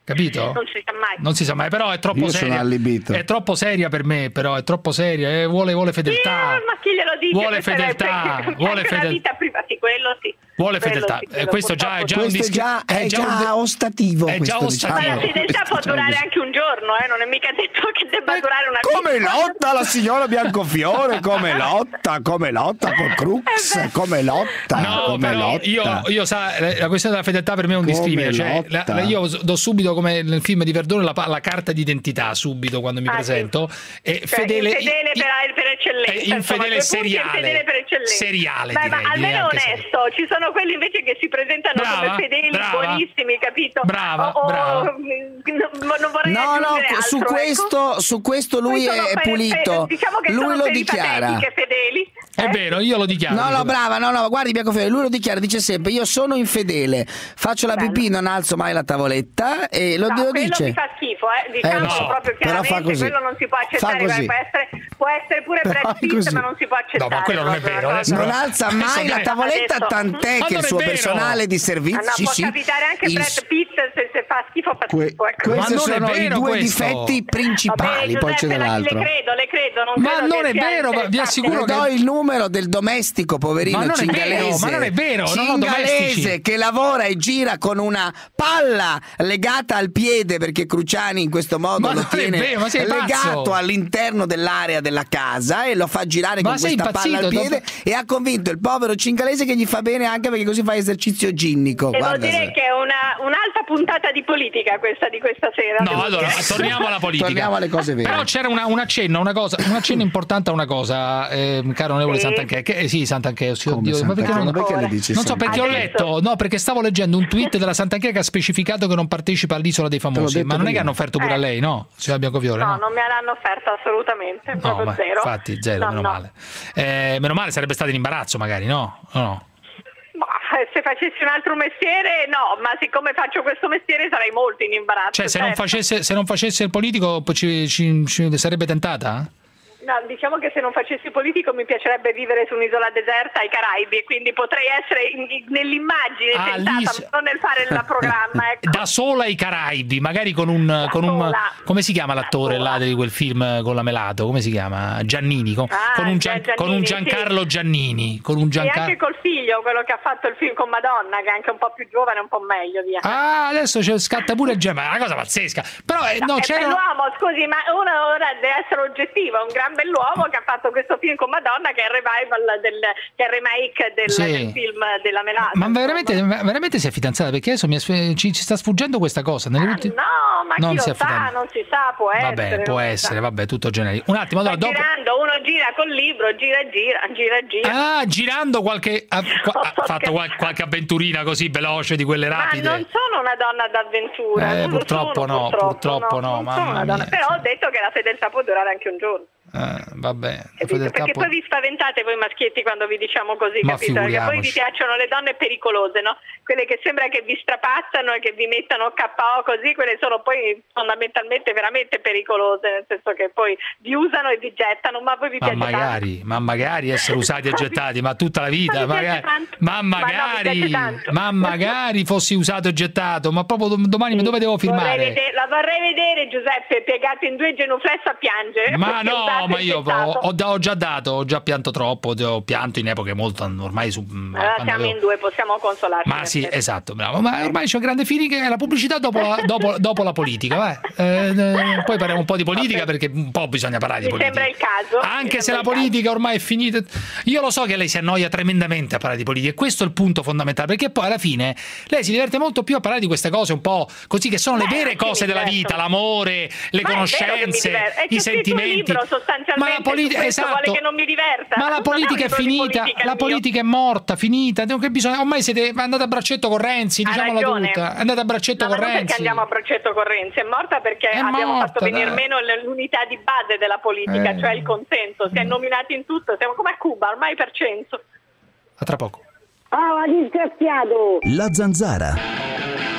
capito? Non si sa mai. Non si sa mai, però è troppo Io seria. sono allibito. È troppo seria per me, però è troppo seria, eh, vuole, vuole fedeltà. Eh, ma chi glielo dice? Vuole Questa è- fedeltà, perché vuole anche fedel- la vita privata, sì, quello sì. Vuole Quello fedeltà. sì, Eh, quello questo già è già un Questo è dischi- già, è già un- ostativo. è già questo, ostativo. Ma diciamo. la fedeltà può durare anche un giorno, eh? non è mica detto che debba durare una Come vita. lotta la signora Biancofiore, come lotta, come lotta col Crux, come lotta, No, come però lotta. io, io sa, la questione della fedeltà per me è un Come discrimine. Cioè, la- lotta. la- io do subito, come nel film di Verdone, la, pa- la carta d'identità subito quando mi Ah, presento. E Cioè, fedele, infedele i- per, per eccellenza, eh, infedele insomma, due punti, seriale. infedele per eccellenza. Seriale, Beh, ma direi, almeno direi anche onesto, ci sono quelli invece che si presentano Brava, come fedeli, brava. buonissimi, capito? Brava, O- o- brava. Non, non vorrei No, no, aggiungere altro, su ecco. questo, su questo lui Poi sono è per- pulito. per- diciamo che Lui sono lo per i dichiara. patetiche fedeli. È vero, io lo dichiaro. No, no, dico- brava, no, no, guardi Biancofiore, lui lo dichiara, dice sempre io sono infedele, faccio la pipì, non alzo mai la tavoletta e lo, No, lo quello dice. mi fa schifo, eh, diciamo no, proprio però fa chiaramente, così. quello non si può accettare, Fa così. può essere, può essere pure Però Brad è Pitt, così. ma non si può accettare. No, ma quello non è proprio vero, una adesso cosa. Non alza mai la tavoletta, Adesso- tant'è Ma che il non è suo vero. personale di Ah, servizio no, sì, può sì, capitare anche il- Brad Pitt se, se fa schifo fa que- schifo, ecco. questi Ma non è sono i vero due questo. difetti principali, Vabbè, poi c'è Giuseppe, la- dell'altro. Le credo, le credo, non Ma credo non che è sia vero, ma vi interessante. assicuro Le do che- il numero del domestico, poverino, Ma non è vero, cingalese. ma non è vero, non ho cingalese domestici. che lavora e gira con una palla legata al piede perché Cruciani in questo modo Ma lo non è tiene vero, ma sei legato pazzo. all'interno dell'area della casa e lo fa girare Ma con sei questa palla al impazzito, piede e ha convinto il povero cingalese che gli fa bene anche perché così fa esercizio ginnico. Devo Guarda dire se- che è una, un'alta puntata di politica questa di questa sera. No, devo allora, dire. torniamo alla politica. Torniamo alle cose vere. Però c'era una, un accenno, una cosa, un accenno importante a una cosa, eh, caro onorevole Sì. Santanchè. Che, eh, sì, Santanchè, sì, Come oddio, ma Santanchè? perché non, Ma perché le dici non so sempre? perché ho Adesso- letto, no, perché stavo leggendo un tweet della Santanchè che ha specificato che non partecipa all'Isola dei Famosi, detto ma non è che prima. hanno offerto pure Eh. a lei, no? Signora Biancofiore, No, no? non me l'hanno offerta assolutamente, No, proprio ma zero. infatti zero, No, meno no. male. Eh, meno male, sarebbe stato in imbarazzo magari, no? O no? Ma, eh, se facessi un altro mestiere, no, ma siccome faccio questo mestiere sarei molto in imbarazzo. Cioè, se non certo. facesse, se non facesse il politico ci, ci- ci sarebbe tentata? No, diciamo che se non facessi politico mi piacerebbe vivere su un'isola deserta ai Caraibi e quindi potrei essere in- in- nell'immagine Ah, tentata, lì- ma non nel fare il programma. Ecco. Da sola ai Caraibi, magari con un, con un sola. come si chiama l'attore sola. là di quel film con la Melato? Come si chiama? Giannini, con, Ah, con un, Gian- Gian- con un Giannini, Giancarlo Giannini, con un E anche Giancarlo. col figlio, quello che ha fatto il film con Madonna, che è anche un po' più giovane, un po' meglio, via. Ah, adesso c'è, scatta pure il Gemma, è una cosa pazzesca. Però eh, no, è c'era bell'uomo, scusi, ma uno ora deve essere oggettivo, è un gran bell'uomo che ha fatto questo film con Madonna che è il revival del, che è il remake del, Sì. del film della Melata. Ma veramente, veramente si è fidanzata? Perché adesso mi è- ci, ci sta sfuggendo questa cosa. Nelle ultime- No, ma Non chi si lo è sa, fidanzata. non si sa, può Vabbè, essere. può non si essere, sa. vabbè, tutto generico. Un attimo, allora, Sta dopo. girando, uno gira col libro, gira, gira, gira, gira. Ah, girando qualche. Ha, qua- ha fatto qual- qualche avventurina così veloce di quelle rapide. Ma non sono una donna d'avventura. Eh, non lo purtroppo sono, no, purtroppo no, non mamma sono una donna. mia, Però sì. ho detto che la fedeltà può durare anche un giorno. Eh, vabbè, Capito? fedeltà Perché può- poi vi spaventate voi maschietti quando vi diciamo così, Ma capito? Perché poi vi figuriamoci. piacciono le donne pericolose, no? Quelle che sembra che vi strapazzano e che vi mettano K O così, quelle sono poi fondamentalmente veramente pericolose, nel senso che poi vi usano e vi gettano, ma voi vi Ma piace tanto. magari, ma magari essere usati e gettati, ma tutta la vita, Ma mi piace magari, tanto. ma Ma no, mi magari, piace tanto. ma magari fossi usato e gettato, ma proprio dom- domani dove devo Vorrei firmare? vedere- la vorrei vedere Giuseppe piegato in due genuflesso a piangere. Ma perché no, usato ma e io ho, gettato. ho- ho già dato, ho già pianto troppo, ho pianto in epoche molto ormai su. Allora quando siamo avevo- in due, possiamo consolarci. Ma sì, esatto, bravo. Ma ormai c'è grande feeling che è la pubblicità dopo la, dopo, dopo la politica. Vai. Eh, eh, poi parliamo un po' di politica perché un po' bisogna parlare di Mi politica. sembra il caso. Anche mi se la sembra il politica ormai è finita. Io lo so che lei si annoia tremendamente a parlare di politica e questo è il punto fondamentale, perché poi alla fine lei si diverte molto più a parlare di queste cose un po' così che sono le Beh, vere sì, cose mi della diverto. vita, l'amore, le Ma è vero che mi conoscenze, diverto. E i c'è scritto un sentimenti. libro, sostanzialmente, Ma la politica, su questo, esatto. vuole che non mi diverta. Ma la Non politica è è un libro di finita, politica il la mio. politica è morta, finita. Che bisogna, ormai siete andate a braccetto con Renzi, Ha diciamola ragione. tutta. Andate a braccetto No, ma con non perché Renzi. andiamo a braccetto con Renzi, è morta perché È abbiamo morta, fatto venire dai. meno l- l'unità di base della politica, Eh. cioè il consenso. Si è nominati in tutto, siamo come a Cuba, ormai per censo. A tra poco. Oh, disgraziato! La Zanzara.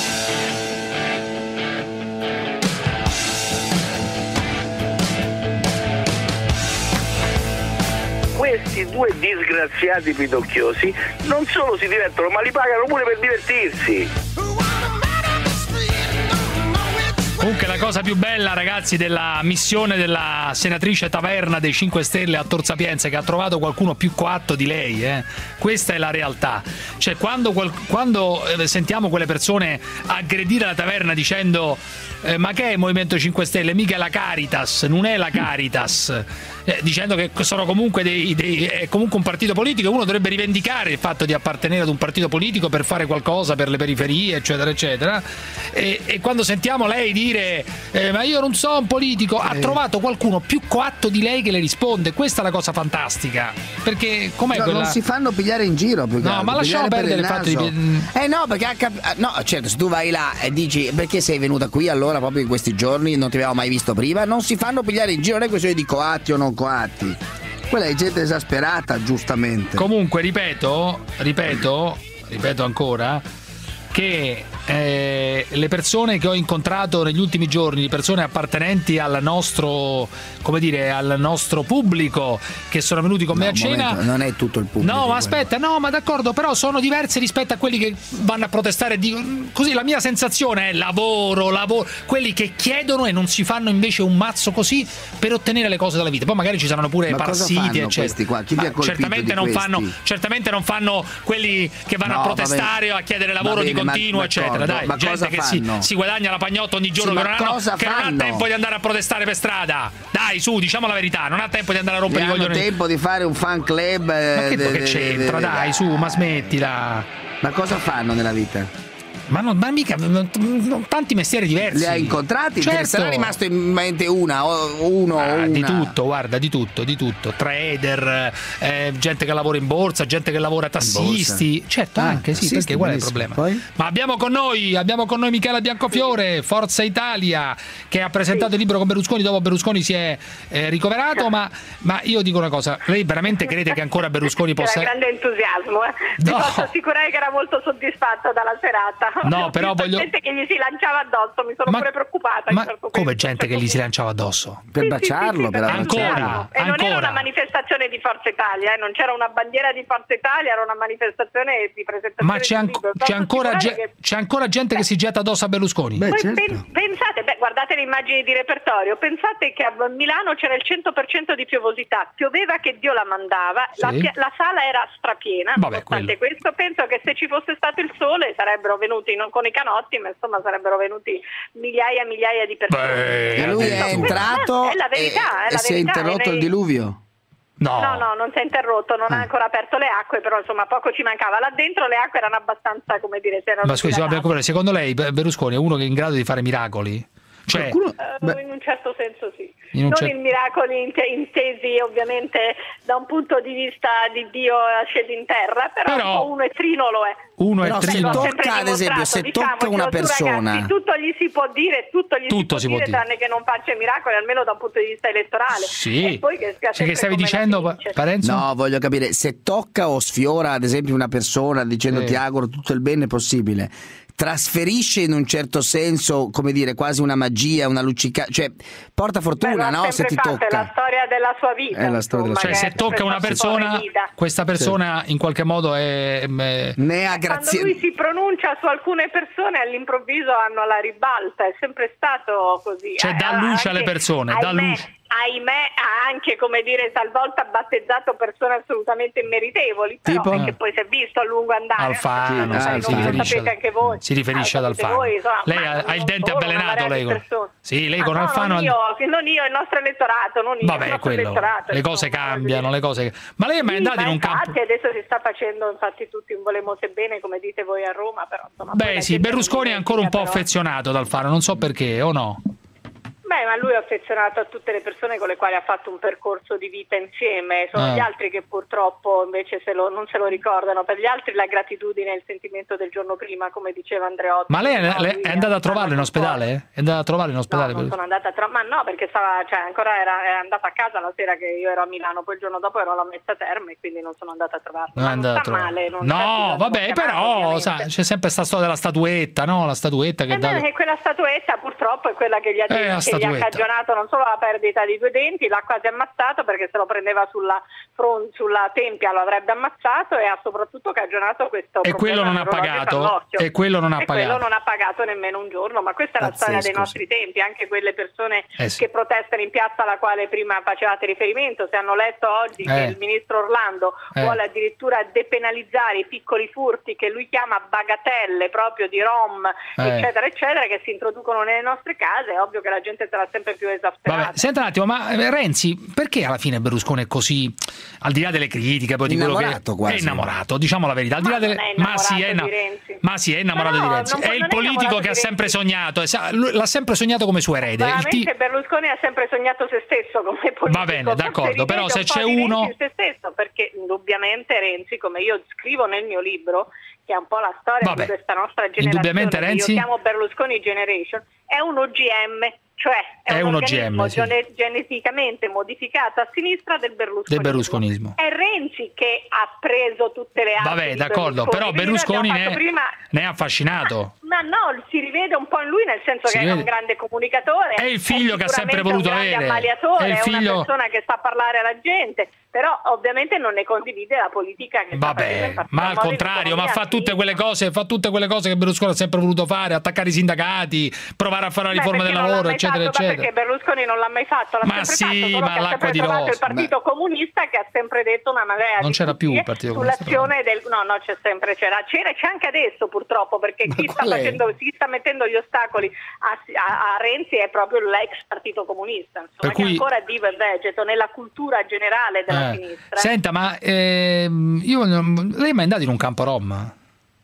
Questi due disgraziati pidocchiosi non solo si divertono, ma li pagano pure per divertirsi. Comunque la cosa più bella, ragazzi, della missione della senatrice Taverna dei cinque Stelle a Tor Sapienza, che ha trovato qualcuno più coatto di lei, eh. Questa è la realtà. Cioè, quando, quando eh, sentiamo quelle persone aggredire la Taverna dicendo eh, ma che è il Movimento cinque Stelle? Mica è la Caritas, non è la Caritas. Eh, dicendo che sono comunque dei, dei è comunque un partito politico, uno dovrebbe rivendicare il fatto di appartenere ad un partito politico per fare qualcosa per le periferie, eccetera eccetera, e, e quando sentiamo lei dire eh, ma io non so un politico, ha trovato qualcuno più coatto di lei che le risponde. Questa è la cosa fantastica, perché com'è no, quella... non si fanno pigliare in giro più no ma lasciamo perdere il fatto di eh no perché ha cap... no certo, se tu vai là e dici perché sei venuta qui allora proprio in questi giorni, non ti avevamo mai visto prima, non si fanno pigliare in giro, non è questione di coatti o non coatti, quella è gente esasperata, giustamente. Comunque ripeto ripeto ripeto ancora che eh, le persone che ho incontrato negli ultimi giorni, persone appartenenti al nostro, come dire, al nostro pubblico, che sono venuti con no, me a cena, momento, non è tutto il pubblico. No, ma aspetta, no, ma d'accordo, però sono diverse rispetto a quelli che vanno a protestare. Di, così la mia sensazione è lavoro, lavoro, quelli che chiedono e non si fanno invece un mazzo così per ottenere le cose dalla vita. Poi magari ci saranno pure ma parassiti, eccetera. Qua? Chi ma vi ha colpito certamente di non questi? fanno, certamente non fanno quelli che vanno no, a protestare o a chiedere lavoro bene, di continuo, ma, eccetera. Dai, ma gente che si, si guadagna la pagnotta ogni giorno, sì, che, non, hanno, che non ha tempo di andare a protestare per strada. Dai, su, diciamo la verità, non ha tempo di andare a rompere i coglioni. Non ha tempo di fare un fan club. Eh, ma che, de, che de, c'entra? De, de, dai, su, ma smettila. Ma cosa fanno nella vita? Ma, non, ma mica non, non, tanti mestieri diversi. Li hai incontrati? Certo. Te ne sarà rimasto in mente una o uno ah, una. Di tutto, guarda, di tutto, di tutto. Trader, eh, gente che lavora in borsa, gente che lavora tassisti. Certo, ah, anche sì, perché qual è il problema? Poi? Ma abbiamo con noi, abbiamo con noi Michela Biancofiore, Forza Italia, che ha presentato sì. il libro con Berlusconi, dopo Berlusconi si è eh, ricoverato, ma, ma io dico una cosa, lei veramente crede che ancora Berlusconi possa... C'era grande entusiasmo, eh? No. Vi posso assicurare che era molto soddisfatto dalla serata. No, però voglio... gente che gli si lanciava addosso, mi sono ma, pure preoccupata. Ma certo come gente che gli si lanciava addosso? Per sì, baciarlo, sì, sì, per ancora, e non ancora. era una manifestazione di Forza Italia, eh? Non c'era una bandiera di Forza Italia, era una manifestazione di presentazione. Ma c'è, an- c'è, ancora, ge- che... c'è ancora gente beh. che si getta addosso a Berlusconi? Beh, Poi certo. pen- pensate, beh, guardate le immagini di repertorio, pensate che a Milano c'era il cento per cento di piovosità, pioveva che Dio la mandava, sì. la, pia- la sala era strapiena. Vabbè, nonostante questo, penso che se ci fosse stato il sole sarebbero venuti, non con i canotti, ma insomma sarebbero venuti migliaia e migliaia di persone. Beh, e lui è entrato è la verità, e, è la e si è verità, interrotto il diluvio? No. no, no, non si è interrotto, non ah. ha ancora aperto le acque, però insomma poco ci mancava. Là dentro le acque erano abbastanza, come dire, se erano. Ma scusi, vabbè, secondo lei Berlusconi è uno che è in grado di fare miracoli? Cioè, uh, in un certo senso sì. In non cer- in miracoli intesi ovviamente da un punto di vista di Dio sceso in terra, però, però un uno è trino lo è. Uno però è trino. se tocca, ad esempio, se diciamo, tocca una persona, ragazzi, tutto gli si può dire, tutto gli tutto si può si dire, può dire, tranne che non faccia miracoli, almeno da un punto di vista elettorale. Sì. E poi che, cioè, che stavi dicendo, Parenzo? No, voglio capire, se tocca o sfiora, ad esempio, una persona dicendo eh. ti auguro tutto il bene possibile, trasferisce in un certo senso, come dire, quasi una magia, una luccica, cioè porta fortuna. Beh, no, se ti fatto, tocca. È la storia della sua vita. È la storia della sua vita. Cioè, se tocca una persona, questa persona sì. in qualche modo è, è... ne ha grazie. Quando lui si pronuncia su alcune persone, all'improvviso hanno la ribalta, è sempre stato così. Cioè, dà luce alle persone, dà luce. Ahimè, ha anche, come dire, talvolta battezzato persone assolutamente immeritevoli, però tipo? Perché poi si è visto a lungo andare. Alfano, eh, sì, non si riferisce, sapete anche voi. Si riferisce ah, ad Alfano. Voi, insomma, lei ha, ha il dente solo, avvelenato, lei con... Sì, lei ah, con no, Alfano. Non io, non io, il nostro elettorato, non io. Vabbè, il quello. elettorato, le cose insomma, cambiano, le cose. Ma lei è mai sì, andato in un infatti, campo? Adesso si sta facendo, infatti, tutti un volemose bene, come dite voi a Roma, però insomma. Beh, sì, Berlusconi è ancora un po' però. affezionato ad Alfano, non so perché, o no? Beh, ma lui è affezionato a tutte le persone con le quali ha fatto un percorso di vita insieme, sono ah. gli altri che purtroppo invece se lo, non se lo ricordano, per gli altri la gratitudine e il sentimento del giorno prima, come diceva Andreotti. Ma lei, no, lei è andata a trovarlo in ospedale? È andata a trovarlo in ospedale? No, non sono andata a trovare, ma no, perché stava, cioè, ancora era, era andata a casa la sera che io ero a Milano, poi il giorno dopo ero alla Messa Terme e quindi non sono andata a trovarlo. Non, non sta a male. Non no, vabbè, però sa, c'è sempre sta storia della statuetta, no? La statuetta che eh dà... beh, quella statuetta purtroppo è quella che gli ha, eh, che gli gli ha cagionato non solo la perdita di due denti, l'ha quasi ammazzato perché se lo prendeva sulla, front, sulla tempia lo avrebbe ammazzato, e ha soprattutto cagionato questo e quello non ha pagato e quello non ha e pagato quello non ha pagato nemmeno un giorno. Ma questa è la Pazzesco, storia dei nostri sì. tempi, anche quelle persone eh sì. che protestano in piazza alla quale prima facevate riferimento. Se hanno letto oggi eh. che il ministro Orlando eh. vuole addirittura depenalizzare i piccoli furti che lui chiama bagatelle proprio di rom, eh. eccetera eccetera, che si introducono nelle nostre case, è ovvio che la gente sarà sempre più esasperata. Vabbè, senta un attimo, ma Renzi, perché alla fine Berlusconi è così, al di là delle critiche, poi di quello che quasi. è innamorato, diciamo la verità, al di là Ma delle... non è ma si è, innamorato inna... di Renzi. ma si è innamorato Ma no, di Renzi, non- è non il è politico innamorato che ha di sempre Renzi. sognato, eh, sa- lui l'ha sempre sognato come suo erede. Il Veramente ti- Berlusconi ha sempre sognato se stesso come politico. Va bene, d'accordo, Forse però se rivede un c'è po' di uno- Renzi in se stesso, perché indubbiamente Renzi, come io scrivo nel mio libro, che è un po' la storia Vabbè, di questa nostra indubbiamente generazione, che Renzi- io chiamo Berlusconi Generation, è un O G M, cioè è, È un un O G M, organismo sì. gene- geneticamente modificato a sinistra del Berlusconismo. del berlusconismo. È Renzi che ha preso tutte le armi. Vabbè, di d'accordo, però Quindi noi Berlusconi abbiamo ne, fatto prima... ne è affascinato. Ma no, si rivede un po' in lui, nel senso Si che è rivede. un grande comunicatore. È il figlio che ha sempre sicuramente voluto un grande avere. ammaliatore, È il è una figlio- persona che sa parlare alla gente, però ovviamente non ne condivide la politica che sta facendo in Vabbè, ma al particolar modo in contrario, ma economia. fa tutte quelle cose, fa tutte quelle cose che Berlusconi ha sempre voluto fare, attaccare i sindacati, provare a fare la Beh, riforma del perché non l'ha lavoro, mai eccetera, fatto, ma eccetera. perché Berlusconi non l'ha mai fatto, l'ha Ma sempre sì, fatto, solo ma che ha l'acqua sempre di trovato rose. il Partito Comunista che ha sempre detto una marea Non di c'era più il bugie Partito Comunista, sull'azione del no, no, c'è sempre c'era, c'era e c'è anche adesso purtroppo, perché chi sta qual è? facendo chi sta mettendo gli ostacoli a, a, a Renzi è proprio l'ex Partito Comunista, insomma, Per cui- che ancora vivo e vegeto nella cultura generale della Eh. sinistra. Senta, ma ehm, io non- lei è mai andato in un campo rom?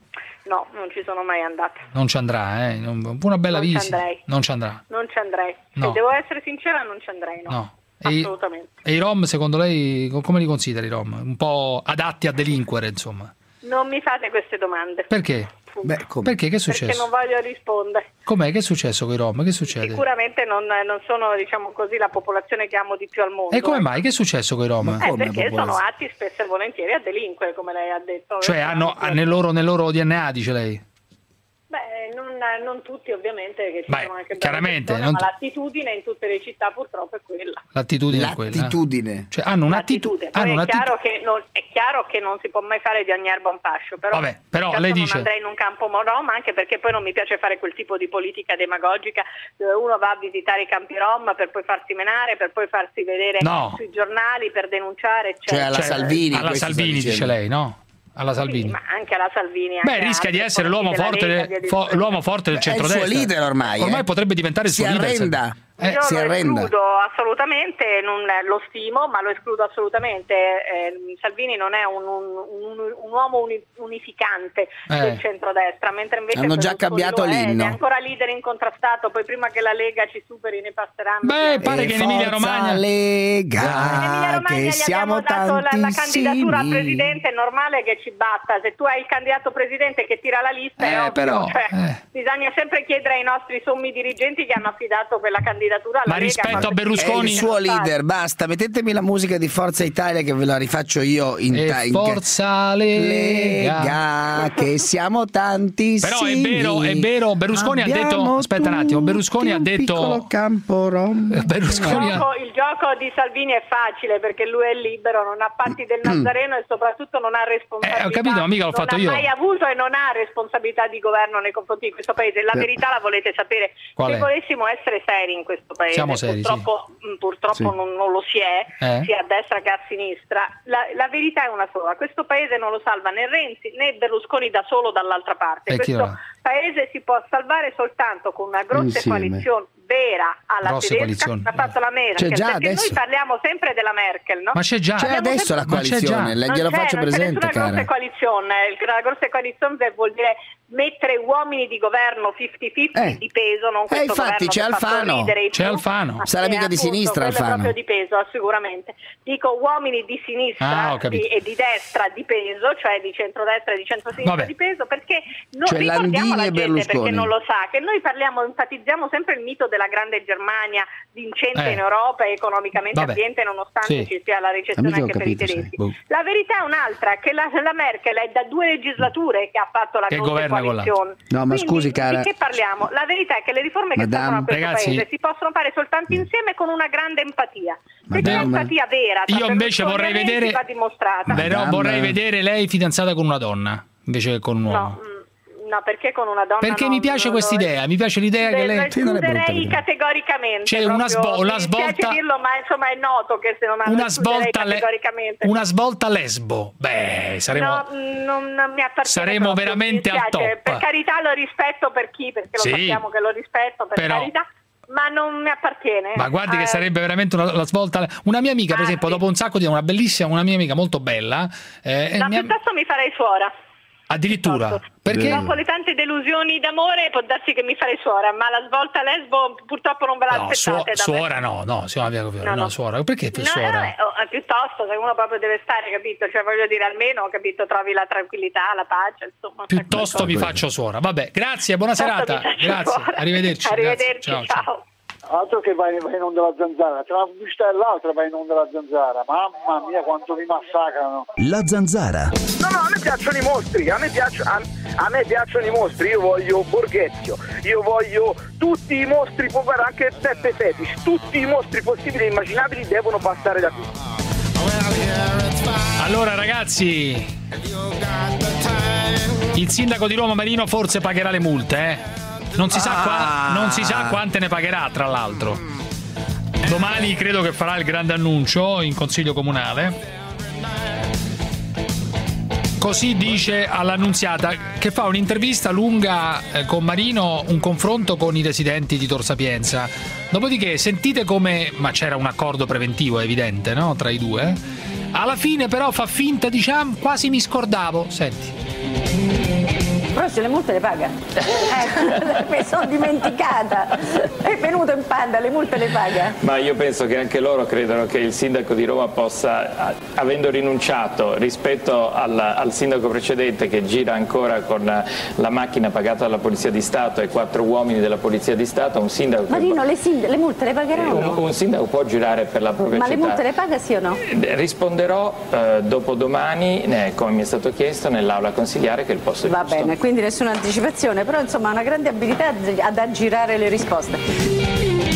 No, non ci sono mai andata. Non ci andrà, eh? Non- una bella Non ci visita. andrei. Non ci andrà. Non ci andrei. No. Se devo essere sincera, non ci andrei, no. No. E i- Assolutamente. E i rom, secondo lei, co- come li considera i rom? Un po' adatti a delinquere, insomma. Non mi fate queste domande. Perché? Beh, come? Perché? Che è Perché successo? non voglio rispondere. Com'è? Che è successo con i rom? Che succede? Sicuramente non, non sono, diciamo così, la popolazione che amo di più al mondo. E come mai? Che è successo con i rom? Eh, perché sono atti spesso e volentieri a delinquere, come lei ha detto. Cioè hanno nel loro, nel loro D N A, dice lei? Beh, non, non tutti ovviamente, che ci Beh, sono anche belle chiaramente, persone, non ma tu- l'attitudine in tutte le città purtroppo è quella. L'attitudine è quella. L'attitudine. Cioè hanno un'attitudine. Poi Hanno è, un'attitudine. chiaro che non, è chiaro che non si può mai fare di ogni erba un fascio, però, Vabbè, però certo lei non dice- andrei in un campo rom, anche perché poi non mi piace fare quel tipo di politica demagogica dove uno va a visitare i campi rom per poi farsi menare, per poi farsi vedere No. sui giornali, per denunciare, Cioè eccetera. alla Salvini. Alla questo Salvini, sta dice dicendo. lei, no? Alla Salvini. Sì, ma anche alla Salvini. Beh, anche rischia di altri essere l'uomo esponenti forte, della del- Lega, via fo- discorrendo. l'uomo forte del È il centrodestra. suo leader ormai. Ormai eh. potrebbe diventare il Si suo leader. arrenda. Eh, Io si lo arrenda. escludo assolutamente, non lo stimo, ma lo escludo assolutamente. Eh, Salvini non è un, un, un, un uomo uni- unificante Eh. del centrodestra, mentre invece Hanno già Berlusconi cambiato lo è, l'inno. ed è ancora leader incontrastato, poi prima che la Lega ci superi ne passeranno. Beh, pare E che in Emilia forza Romagna Lega, In Emilia Romagna che gli siamo abbiamo dato la, la candidatura a tantissimi. presidente, è normale che ci batta. Se tu hai il candidato presidente che tira la lista, Eh, è ovvio, però, cioè, eh. bisogna sempre chiedere ai nostri sommi dirigenti che hanno affidato quella candidatura alla Ma Lega. rispetto a quando- È Berlusconi, il suo leader, basta, mettetemi la musica di Forza Italia che ve la rifaccio io in e ta- in- Forza Lega. Lega, che siamo tantissimi. Però è vero, è vero, Berlusconi ha detto, Abbiamo aspetta un attimo, Berlusconi tutti ha un detto piccolo campo rom. Berlusconi Il ha- gioco, il gioco di Salvini è facile perché lui è libero, non ha patti del Nazareno e soprattutto non ha responsabilità. Eh, ho capito, ma mica l'ho fatto non io. ha mai avuto e non ha responsabilità di governo nei confronti di questo paese. La Eh. verità la volete sapere. Qual Se è? volessimo essere seri in questo paese, Siamo seri, purtroppo, mh, purtroppo Sì. non, non lo si è, Eh? sia a destra che a sinistra. La, la verità è una sola: questo paese non lo salva né Renzi né Berlusconi da solo dall'altra parte. E chi Questo va? paese si può salvare soltanto con una grossa Insieme. coalizione vera alla Grosse tedesca. coalizioni. Ha fatto la Merkel, C'è già perché adesso. noi parliamo sempre della Merkel, no? Ma c'è già. C'è Abbiamo adesso la sempre- Ma c'è già. coalizione, le- Non glielo c'è, faccio non c'è presente, nessuna grossa cara. coalizione. Il- La grossa coalizione vuol dire mettere uomini di governo cinquanta cinquanta Eh. di peso, non Eh, questo infatti, governo c'è che fa Alfano. sorridere i C'è più. Alfano. Ma Sarà sì, mica di appunto, sinistra, quello è Alfano. proprio di peso, sicuramente. Dico uomini di sinistra Ah, ho capito. di- e di destra di peso, cioè di centrodestra e di centrosinistra Vabbè. di peso, perché non Cioè, ricordiamo alla Landini e gente, Berlusconi. perché non lo sa, che noi parliamo, enfatizziamo sempre il mito della grande Germania vincente Eh. in Europa e economicamente Vabbè. abbiente, nonostante Sì. ci sia la recessione Amico, ho anche per i capito, sì. tedeschi. Boh. La verità è un'altra, che la, la Merkel è da due legislature che ha fatto la Che grossa governa riforme con l'altra. No, ma Quindi, scusi cara. di che parliamo? La verità è che le riforme che Madame, servono a questo ragazzi, paese si possono fare soltanto insieme con una grande empatia. Se c'è Madame, empatia vera, tra io invece vorrei Berlusconi e Renzi, vedere va dimostrata. però Madame. vorrei vedere lei fidanzata con una donna invece che con un uomo. No, mm, no, perché con una donna Perché non- mi piace non- questa idea, mi piace l'idea che Lo lei Sì, non è brutta escluderei l'idea. categoricamente. C'è una proprio, svo- una mi dispiace svolta- dirlo, ma insomma è noto che se non ma lo una escluderei svolta le- categoricamente. una svolta lesbo. Beh, saremo No, mm, non, non mi appartiene saremo proprio, veramente mi al dispiace. top. Per carità lo rispetto per chi, perché Sì. lo sappiamo che lo rispetto, per Però- carità, ma non mi appartiene. Ma guardi che Eh, sarebbe veramente una, la svolta. Una mia amica, per Ah, esempio, sì. dopo un sacco di una bellissima, una mia amica molto bella, eh, No, mia- piuttosto mi farei suora. addirittura. Perché? Dopo le tante delusioni d'amore può darsi che mi farei suora, ma la svolta lesbo purtroppo non ve la No, suo- aspettate da me. suora no, no, siamo via Fiore, No, no, no. suora. Perché No, suora? eh, oh, piuttosto se uno proprio deve stare, capito? Cioè voglio dire, almeno, capito, trovi la tranquillità, la pace, insomma. Piuttosto mi faccio suora. Vabbè, grazie, buona Piuttosto serata. mi faccio Grazie, suora. arrivederci. Arrivederci, grazie. ciao. ciao. Altro che vai, vai in onda la zanzara, tra una pubblicità e l'altra vai in onda la zanzara, mamma mia quanto mi massacrano. La Zanzara. No, no, a me piacciono i mostri, a me, piac- a, a me piacciono i mostri, io voglio Borghezio, io voglio tutti i mostri, può guarda anche Peppe Fetish, tutti i mostri possibili e immaginabili devono passare da qui. Allora ragazzi, il sindaco di Roma Marino forse pagherà le multe, eh? Non si, sa qua- non si sa quante ne pagherà, tra l'altro. Domani credo che farà il grande annuncio in consiglio comunale. Così dice all'Annunziata, che fa un'intervista lunga eh, con Marino, un confronto con i residenti di Tor Sapienza. Dopodiché sentite come, ma c'era un accordo preventivo, è evidente, no? Tra i due. Alla fine però fa finta, diciamo, quasi mi scordavo. Senti. Però se le multe le paga. Eh, mi sono dimenticata. È venuto in panda, le multe le paga. Ma io penso che anche loro credano che il sindaco di Roma possa, avendo rinunciato rispetto al, al sindaco precedente che gira ancora con la macchina pagata dalla Polizia di Stato e quattro uomini della Polizia di Stato, un sindaco che Marino, le, sind- le multe le pagherà o un, no? un sindaco può girare per la propria Ma città. le multe le paga sì o no? Risponderò eh, dopodomani, eh, come mi è stato chiesto, nell'aula consigliare che è il posto Va giusto. bene, quindi nessuna anticipazione, però insomma ha una grande abilità ad aggirare le risposte.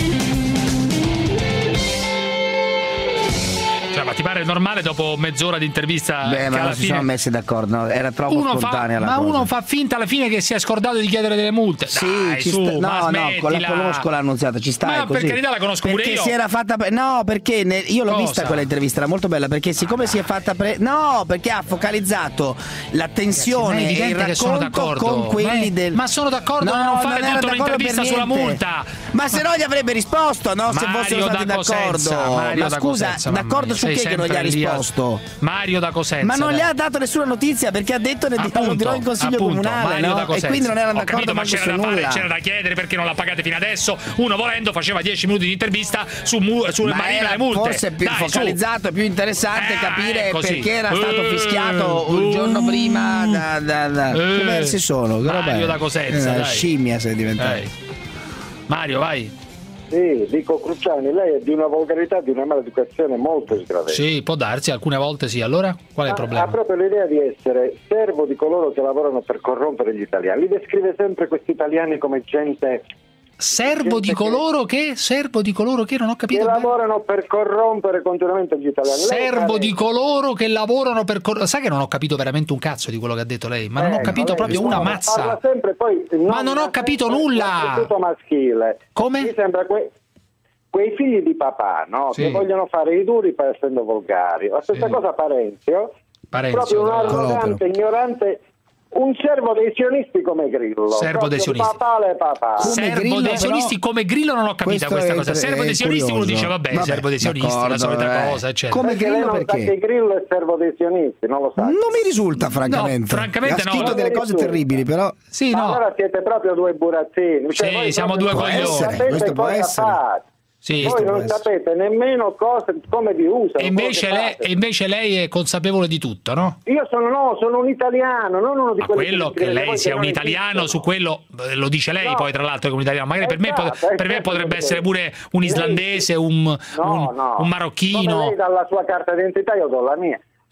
Cioè, ma ti pare normale dopo mezz'ora di intervista? Beh, che ma alla non si fine sono messi d'accordo, no? Era troppo uno fa, spontanea la ma cosa. uno fa finta alla fine che si è scordato di chiedere delle multe. Sì, Dai, ci su, sta- ma no, no, smettila. la conosco l'Annunziata, ci stai Ma così. per carità la conosco perché pure io. si era fatta pre- no, perché ne- io l'ho Cosa? vista quella intervista, era molto bella, perché siccome si è fatta pre- no, perché ha focalizzato la tensione Ma è e il evidente che sono racconto d'accordo. con quelli Ma- del ma sono d'accordo a non fare era tutta d'accordo un'intervista per sulla niente. multa. Ma se no gli avrebbe risposto, no? Se Mario fossero stati da Cosenza, d'accordo. Mario Ma da scusa, Cosenza, mamma d'accordo mia, su sei che che non gli ha sempre lì a- risposto? Mario da Cosenza. Ma non dai. gli ha dato nessuna notizia perché ha detto ne Appunto, lo dirò in consiglio appunto, comunale, Mario no? da E Cosenza. quindi non erano Ho d'accordo capito, ma manco c'era su da fare, nulla. c'era da chiedere perché non la pagate fino adesso. Uno volendo faceva dieci minuti di intervista su mu- sulle Ma Marina era le multe. forse più Dai, focalizzato e più interessante Eh, capire così. perché era stato Eh, fischiato il giorno prima da, da, da... Eh, che versi sono? Che roba Mario è? da Cosenza, Eh, dai. scimmia sei diventato. Dai. Mario, vai. Sì, dico Cruciani, lei è di una volgarità, di una maleducazione molto sgradevole. Sì, può darsi, alcune volte sì. Allora, qual è il Ha, problema? ha proprio l'idea di essere servo di coloro che lavorano per corrompere gli italiani. Li descrive sempre questi italiani come gente... Servo di coloro che... Servo di coloro che non ho capito Che bene. lavorano per corrompere continuamente gli italiani. Lei Servo pare- di coloro che lavorano per cor- sai che non ho capito veramente un cazzo di quello che ha detto lei, ma non ho Eh, capito lei proprio una parla- mazza. parla sempre, poi, Ma non ho capito nulla. Tutto maschile. Come? Mi sembra que- quei figli di papà, no? Sì. Che vogliono fare i duri per essendo volgari. La stessa cosa Parenzio. Parenzio, proprio un tra l'altro. arrogante, ignorante, un servo dei sionisti come Grillo. Servo dei Proprio sionisti. papale papà. Servo dei sionisti come Grillo non ho capito Questo questa è- cosa. Servo è dei sionisti uno curioso. dice vabbè, Vabbè, servo dei sionisti, la d'accordo, solita eh. cosa, eccetera. Come Perché Grillo lei non sa perché? che Grillo è servo dei sionisti, non lo sa. Non mi risulta francamente. No, francamente ha no. scritto delle cose terribili, però Sì, Ma no. allora siete proprio due burattini. Cioè, Sì, voi siamo proprio due non coglioni. sapete Questo può cosa essere. fate. Sì, Voi questo può non essere. sapete nemmeno cosa, come vi usano. E invece, cosa lei, fate. e invece lei è consapevole di tutto, no? Io sono no, sono un italiano, non uno di Ma quelli quello che scrivete lei voi sia che un non italiano, esistono. su quello eh, lo dice lei No. poi tra l'altro che è un italiano, magari per me, Esatto, pot- per me esatto, potrebbe esatto. essere pure un islandese, un, No, un, no. un marocchino. Come lei dà la sua carta d'identità, io do la mia.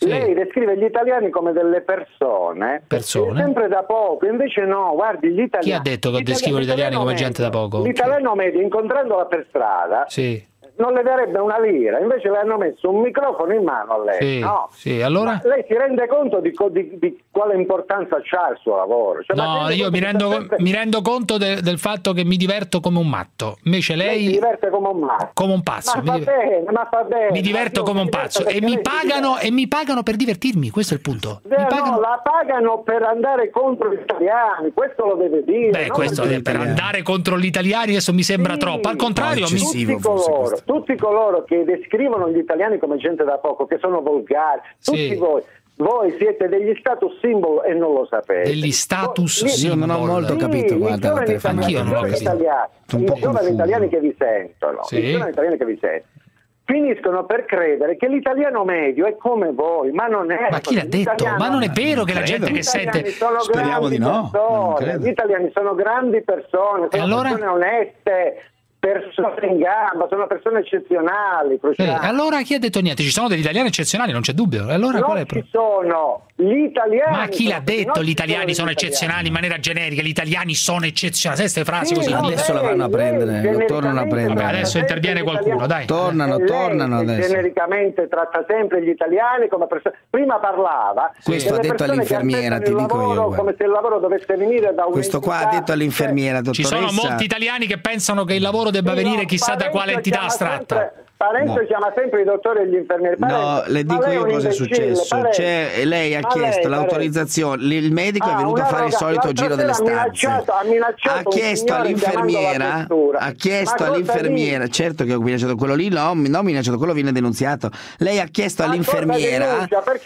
Sì. Lei descrive gli italiani come delle persone, persone, sempre da poco, invece no, guardi gli italiani... Chi ha detto che descrivo gli italiani come medio, gente da poco? L'italiano medio, incontrandola per strada, sì, non le darebbe una lira, invece le hanno messo un microfono in mano a lei, sì, no? Sì, allora? Ma lei si rende conto di, di, di quale importanza c'ha il suo lavoro? Cioè, no, io mi rendo, sempre... mi rendo conto de, del fatto che mi diverto come un matto, invece lei... lei si diverte come un matto. Come un pazzo. Ma fa mi... bene, ma fa bene. Mi diverto come un pazzo e mi, pagano, e mi pagano per divertirmi, questo è il punto. Beh, pagano... No, la pagano per andare contro gli italiani, questo lo deve dire. Beh, questo per, per andare contro gli italiani adesso mi sembra sì, troppo, al contrario... No, mi... tutti, coloro, tutti coloro che descrivono gli italiani come gente da poco, che sono volgari, tutti sì. voi voi siete degli status symbol e non lo sapete. Degli status symbol? Io non ho molto capito, sì, guarda, anch'io non ho capito. I giovani italiani che vi sentono, sì. i giovani italiani che vi sentono finiscono per credere che l'italiano medio è come voi, ma non è. Ma chi l'ha detto? Ma non è vero che la gente che sente... Speriamo di no. Gli italiani sono grandi persone, sono allora? persone oneste, persone in gamba, sono persone eccezionali. Eh, allora chi ha detto niente? Ci sono degli italiani eccezionali, non c'è dubbio. Allora non qual è? Ci sono gli italiani. Ma chi l'ha detto? Gli italiani sono eccezionali in maniera generica. Gli italiani sono eccezionali. Queste frasi sì, così. No, adesso la vanno a prendere, lo tornano a prendere. Vabbè, adesso interviene qualcuno, dai. Tornano, lei, tornano adesso. Genericamente tratta sempre gli italiani come persone. Prima parlava. Questo ha detto all'infermiera, ti dico io. Come se il lavoro dovesse venire da un. Questo qua ha detto all'infermiera, dottoressa. Ci sono molti italiani che pensano che il lavoro debba sì, venire chissà da quale entità astratta. Sempre, Parenzo no. chiama sempre i dottori e gli infermieri. Parenzo, no, le dico io cosa è successo. C'è, lei ha chiesto lei, l'autorizzazione, il medico ah, è venuto a fare il solito giro delle stanze. Ha, minacciato ha chiesto all'infermiera, ha chiesto all'infermiera, certo che ho minacciato quello lì, no, no, minacciato quello viene denunciato. Lei ha chiesto all'infermiera,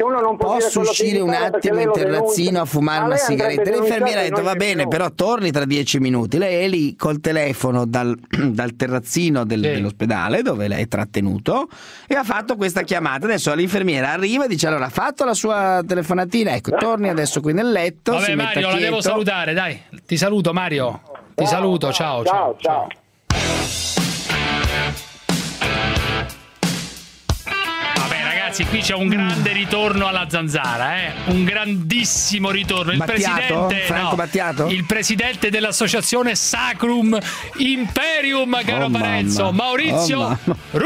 posso uscire un attimo in terrazzino a fumare una sigaretta? L'infermiera ha detto va bene, però torni tra dieci minuti. Lei è lì col telefono dal, dal terrazzino del, dell'ospedale dove lei è tenuto e ha fatto questa chiamata. Adesso l'infermiera arriva e dice allora ha fatto la sua telefonatina, ecco torni adesso qui nel letto. Vabbè Mario, la devo salutare, dai, ti saluto Mario, ti ciao, saluto, ciao ciao, ciao. ciao. Qui c'è un grande ritorno alla Zanzara, eh? Un grandissimo ritorno. Il Battiato? presidente, Franco no, Battiato? Il presidente dell'associazione Sacrum Imperium, caro oh, Parenzo, mamma. Maurizio oh,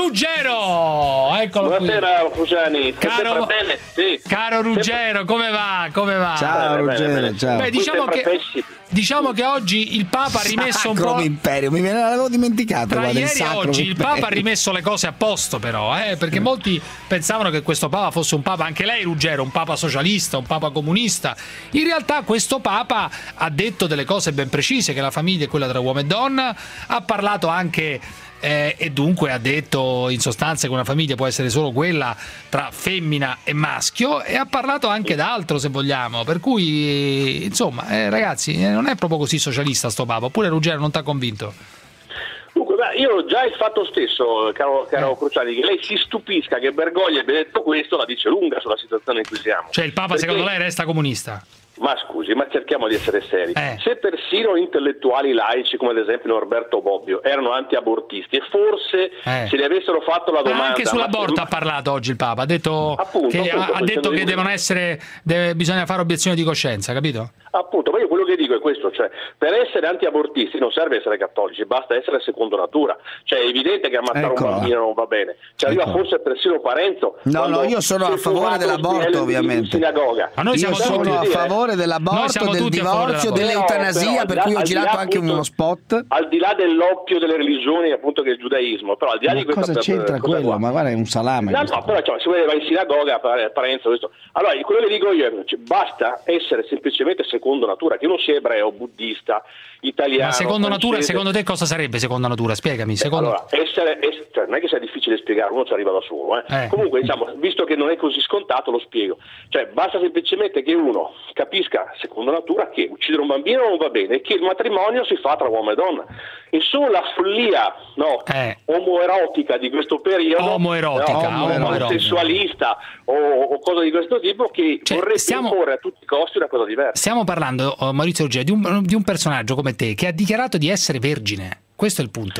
Ruggero. Eccolo Buonasera, qui. Fugiani. Caro, bene? Sì. caro Ruggero, come va? Come va? Ciao bene, Ruggero, bene, bene. ciao. Beh, diciamo che Diciamo che oggi il Papa ha rimesso un po'. Imperium, mi l'avevo dimenticato. Tra guarda, ieri e oggi il Papa ha rimesso le cose a posto, però, eh? Perché molti pensavano che questo Papa fosse un Papa, anche lei Ruggero, un Papa socialista, un Papa comunista. In realtà questo Papa ha detto delle cose ben precise, che la famiglia è quella tra uomo e donna, ha parlato anche Eh, e dunque ha detto in sostanza che una famiglia può essere solo quella tra femmina e maschio, e ha parlato anche d'altro se vogliamo, per cui insomma eh, ragazzi eh, non è proprio così socialista sto Papa, oppure Ruggero non ti ha convinto? Dunque, beh, io già il fatto stesso, caro, caro eh. Cruciani, che lei si stupisca che Bergoglio abbia detto questo la dice lunga sulla situazione in cui siamo. Cioè il Papa Perché... secondo lei resta comunista? Ma scusi, ma cerchiamo di essere seri. Eh. Se persino intellettuali laici come ad esempio Norberto Bobbio erano anti-abortisti e forse eh. se ne avessero fatto la domanda... Ma anche sull'aborto ma... ha parlato oggi il Papa, ha detto appunto, che, appunto, ha, ha detto che devono essere, deve, bisogna fare obiezione di coscienza, capito? Appunto, ma io quello che dico è questo, cioè per essere anti-abortisti non serve essere cattolici, basta essere secondo natura. Cioè è evidente che ammazzare ecco. un bambino non va bene. Cioè arriva ecco. forse persino Parenzo. No, no, io sono a favore dell'aborto ovviamente. In sinagoga. Ma noi siamo io sono a favore dell'aborto, del divorzio, dell'eutanasia, per cui ho girato anche appunto, uno spot. Al di là dell'oppio delle religioni, appunto che è il giudaismo, però al di là ma di questa cosa c'entra cosa quello? Qua. Ma guarda, è un salame. No, no, però cioè, se vuoi vai in sinagoga, Parenzo, questo. Allora, quello che dico io è cioè, basta essere semplicemente secondo natura, che non sia ebreo, buddista, italiano. Ma secondo francese. natura, secondo te cosa sarebbe secondo natura? Spiegami. Secondo... Allora, essere, essere, cioè, non è che sia difficile spiegare, uno ci arriva da solo. Eh. Eh. Comunque, diciamo, visto che non è così scontato, lo spiego. Cioè, basta semplicemente che uno capisca, secondo natura, che uccidere un bambino non va bene e che il matrimonio si fa tra uomo e donna. E solo la follia no, eh. omoerotica di questo periodo, omoerotica, no, omosessualista o, o cosa di questo tipo, che cioè, vorrebbe stiamo... imporre a tutti i costi una cosa diversa. Stiamo parlando, oh, Maurizio Ruggero, di un, di un personaggio come te che ha dichiarato di essere vergine. Questo è il punto.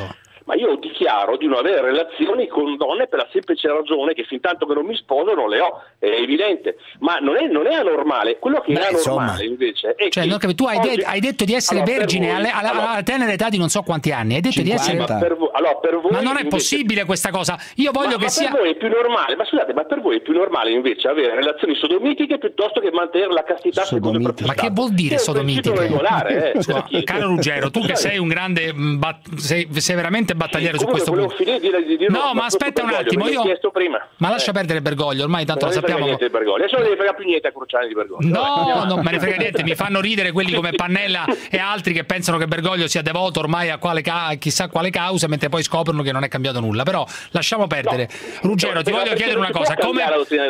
ma io dichiaro di non avere relazioni con donne per la semplice ragione che fin tanto che non mi sposo non le ho, è evidente, ma non è, non è anormale. Quello che Beh, è anormale insomma. invece è cioè, che no, tu hai, oggi... de- hai detto di essere allora, vergine voi, alla, alla, allora, alla tenera età di non so quanti anni, hai detto cinquanta. Di essere ma per vo- allora, per voi ma non è invece... possibile questa cosa, io voglio ma, che ma sia per voi è più normale, ma scusate, ma per voi è più normale invece avere relazioni sodomitiche piuttosto che mantenere la castità secondo il proprio ma stato. che vuol dire che sodomitiche? Regolare, eh, cioè, caro Ruggero, tu che sei un grande bat- sei, sei veramente battagliere sì, su questo punto. Di, di, di, di, no, no, ma aspetta un attimo, io prima. ma lascia eh. perdere Bergoglio, ormai tanto non lo sappiamo. Niente di Bergoglio. Adesso non ne frega più niente a Cruciani di Bergoglio. No, non me ne frega niente, mi fanno ridere quelli come Pannella e altri che pensano che Bergoglio sia devoto ormai a quale ca- chissà quale causa, mentre poi scoprono che non è cambiato nulla. Però lasciamo perdere. No. Ruggero, no, ti voglio chiedere una cosa, come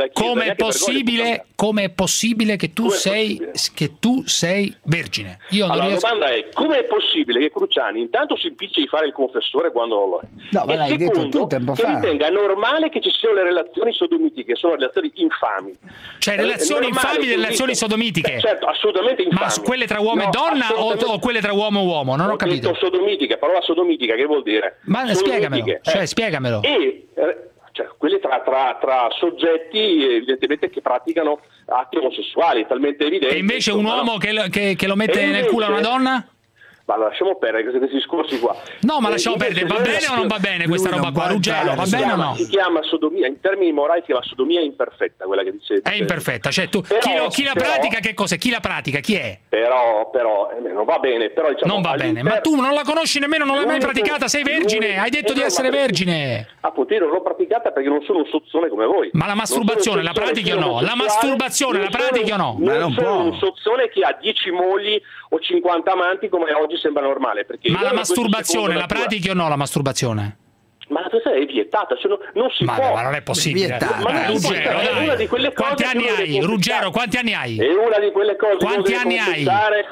è possibile, come è possibile che tu sei che tu sei vergine? Io non allora, riesco... la domanda è: come è possibile che Cruciani intanto si impicci di fare il confessore quando non lo è? No, ma e l'hai secondo, detto tu tempo che fa. ritenga normale che ci siano le relazioni sodomitiche, sono relazioni infami. Cioè relazioni infami delle relazioni sodomitiche? Beh, certo, assolutamente infami. Ma quelle tra uomo no, e donna o, o quelle tra uomo e uomo? Non ho, ho capito. Detto sodomitica, parola sodomitica, che vuol dire? Ma sodomitiche, spiegamelo, eh. cioè spiegamelo. E cioè, quelle tra, tra, tra soggetti evidentemente che praticano atti omosessuali, talmente evidenti. E invece un uomo no. che, che, che lo mette invece, nel culo a una donna? Ma lasciamo perdere questi discorsi qua. No, ma lasciamo perdere, va bene o non va bene questa roba qua, Ruggero? Va bene o no? Si chiama sodomia, in termini morali si chiama sodomia imperfetta, quella che dice. È imperfetta, cioè tu, però, chi, lo, chi la però, pratica che cos'è? Chi la pratica? Chi è? Però, però, eh, non va bene, però diciamo. Non va bene, ma tu non la conosci nemmeno, non l'hai mai praticata, sei vergine, hai detto di essere vergine. Appunto, io non l'ho praticata perché non sono un sozzone come voi. Ma la masturbazione la pratichi o no? La masturbazione la pratichi o no? Ma non sono un sozzone che ha dieci mogli o cinquanta amanti come oggi sembra normale. Ma la masturbazione la pratichi o no la masturbazione? Ma la cosa è vietata, cioè non, non si ma può. No, ma non è possibile. Ma dai, Ruggero, dai. È una di quelle cose quanti anni hai? Ruggero, quanti anni hai? È una di quelle cose quanti anni hai?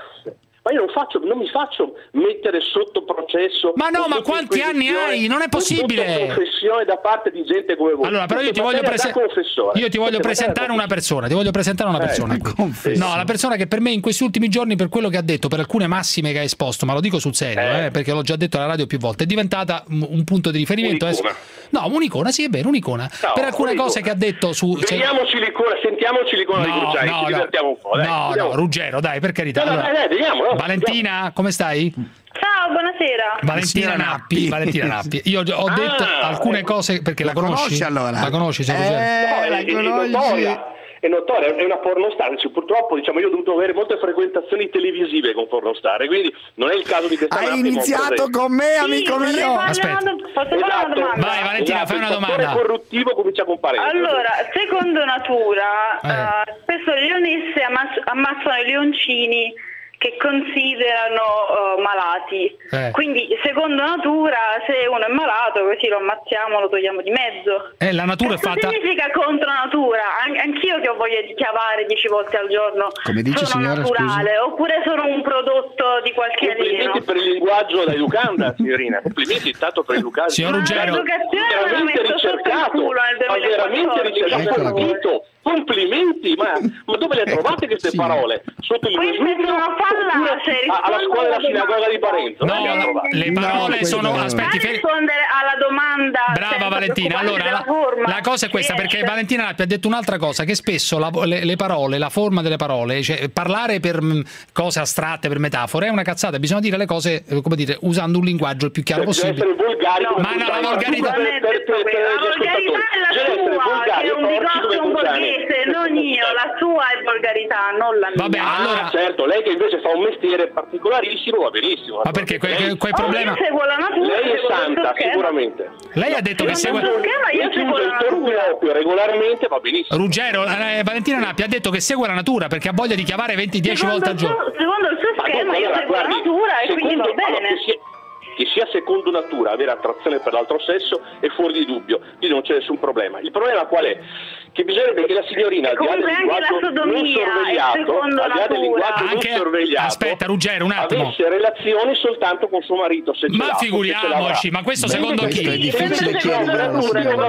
Ma io non, faccio, non mi faccio mettere sotto processo. Ma no, ma quanti anni hai? Non è possibile. Confessione da parte di gente come voi. Allora, però io ti voglio, prese- io ti voglio presentare una persona. Ti voglio presentare una persona. Eh, no, la persona che per me in questi ultimi giorni, per quello che ha detto, per alcune massime che ha esposto, ma lo dico sul serio, eh. Eh, perché l'ho già detto alla radio più volte, è diventata un punto di riferimento. Un'icona. No, un'icona, sì, è vero, un'icona. No, per alcune un'icona. cose che ha detto su. Vediamoci l'icona, sentiamoci l'icona no, di Cruciani, no, ci divertiamo un po'. Dai, no, no, Ruggero, dai, per carità. No, allora, dai, dai, vediamo, no, Valentina, come stai? Ciao, buonasera. Valentina Nappi, Valentina Nappi. Io ho detto ah, alcune cose perché la, la conosci? conosci allora? La conosci, eh, no, la conosci. È notoria, è una pornostar, cioè, purtroppo diciamo io ho dovuto avere molte frequentazioni televisive con pornostar, quindi non è il caso di questa. Hai iniziato con me, sì, amico mio. Aspetta. Una, posso fare esatto, una domanda? Vai Valentina, esatto, fai una domanda. Il corruttivo comincia a comparire. Allora, secondo natura, eh. uh, spesso le leonesse ammass- ammazzano i leoncini che considerano uh, malati. Eh. Quindi, secondo natura, se uno è malato, così lo ammazziamo, lo togliamo di mezzo. Eh, la natura Questo è fatta. significa contro natura. An- anch'io che ho voglia di chiavare dieci volte al giorno. Come dice, sono signora, naturale, scusi? oppure sono un prodotto di qualche alieno. Complimenti per il linguaggio da educanda, signorina. Complimenti intanto per il linguaggio. Signor Ruggero, l'educazione me l'ha messo sotto il culo nel veramente ricercato. Complimenti, ma, ma dove le trovate queste sì. parole? Sotto il Queste sono fallate. Alla scuola della sinagoga di Parenzo. No, le parole no, sono. no. Aspetti, per rispondere alla domanda. Brava Valentina. Allora, la, la cosa è questa, perché Valentina Nappi ha detto un'altra cosa, che spesso la, le, le parole, la forma delle parole, cioè parlare per mh, cose astratte, per metafore, è una cazzata. Bisogna dire le cose, eh, come dire, usando un linguaggio il più chiaro cioè, possibile. Volgari, no, ma no, la volgarità. Per, per, per, per, la volgarità è la sua, che è un bigotto un borghese, non io. La sua è volgarità, non la mia. Vabbè, ah, allora. Certo, lei che invece fa un mestiere particolarissimo va benissimo. Ma perché quel, lei, quel problema? Io seguo la natura, lei è santa, schema. sicuramente. Lei ha detto io che segue. Schema, io seguo la natura. Regolarmente va benissimo. Ruggero, eh, Valentina Nappi ha detto che segue la natura perché ha voglia di chiavare venti dieci volte al giorno. Suo, secondo il suo schema, io seguo la natura e quindi va bene. Allora, che sia secondo natura avere attrazione per l'altro sesso è fuori di dubbio, quindi non c'è nessun problema. Il problema qual è? Che bisognerebbe che la signorina, al di là del linguaggio non sorvegliato, al di là del linguaggio non anche, sorvegliato, aspetta Ruggero, un attimo, avesse relazioni soltanto con suo marito, se ce ma l'ha, figuriamoci, ma questo Beh, secondo questo chi? È difficile chiedere.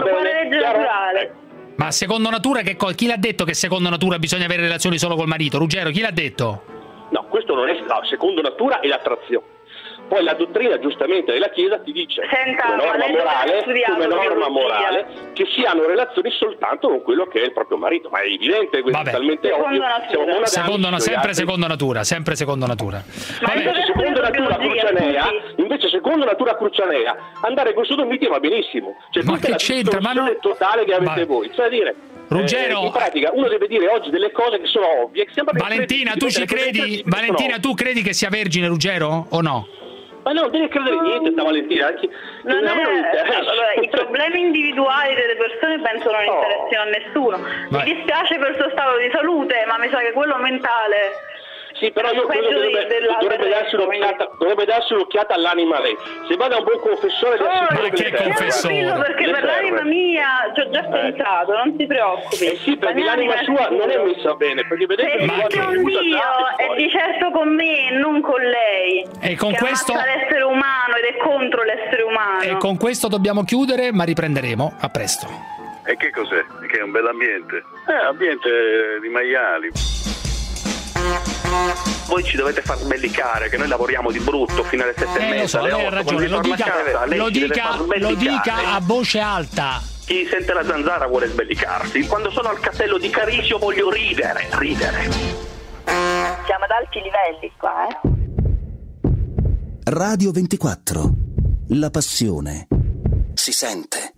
Ma secondo natura che co- chi l'ha detto che secondo natura bisogna avere relazioni solo col marito? Ruggero, chi l'ha detto? No, questo non è no, secondo natura è l'attrazione. Poi la dottrina giustamente della Chiesa ti dice Senta, come norma morale, come norma morale che si hanno relazioni soltanto con quello che è il proprio marito, ma è evidente, questo è talmente ovvio. Siamo secondo, no, sempre secondo natura, sempre secondo natura. Ma invece secondo natura crucianea, invece secondo natura crucianea, andare con sodomiti va benissimo. Cioè, ma che c'entra? Ma non... totale che avete ma... voi, cioè dire Ruggero, eh, in pratica uno deve dire oggi delle cose che sono ovvie. Che Valentina, tu ci credi? Valentina, tu credi che sia vergine Ruggero o no? Ma no, non devi credere niente, sta Valentina. Anche... Non è... allora, i problemi individuali delle persone penso non interessino a nessuno. Vai. Mi dispiace per il suo stato di salute, ma mi sa che quello mentale. Sì, però io credo che dovrebbe, dovrebbe, darsi un'occhiata, dovrebbe darsi un'occhiata all'anima lei. Se va da un buon confessore, oh, ma che confessore? Perché per l'anima mia ci ho già pensato, non si preoccupi. Eh sì, perché l'anima sua non è messa bene, perché vedete se esiste un Dio è di certo con me, non con lei. E con che questo l'essere umano ed è contro l'essere umano. E con questo dobbiamo chiudere, ma riprenderemo a presto. E che cos'è? Che è un bell'ambiente? Eh, ambiente di maiali. Voi ci dovete far sbellicare che noi lavoriamo di brutto fino alle sette eh, e mezza, so, alle lei ha ragione, lo dica, casa, lo, dica, lo dica a voce alta. Chi sente la zanzara vuole sbellicarsi. Quando sono al castello di Carisio voglio ridere, ridere. Siamo ad alti livelli qua, eh? Radio ventiquattro. La passione si sente.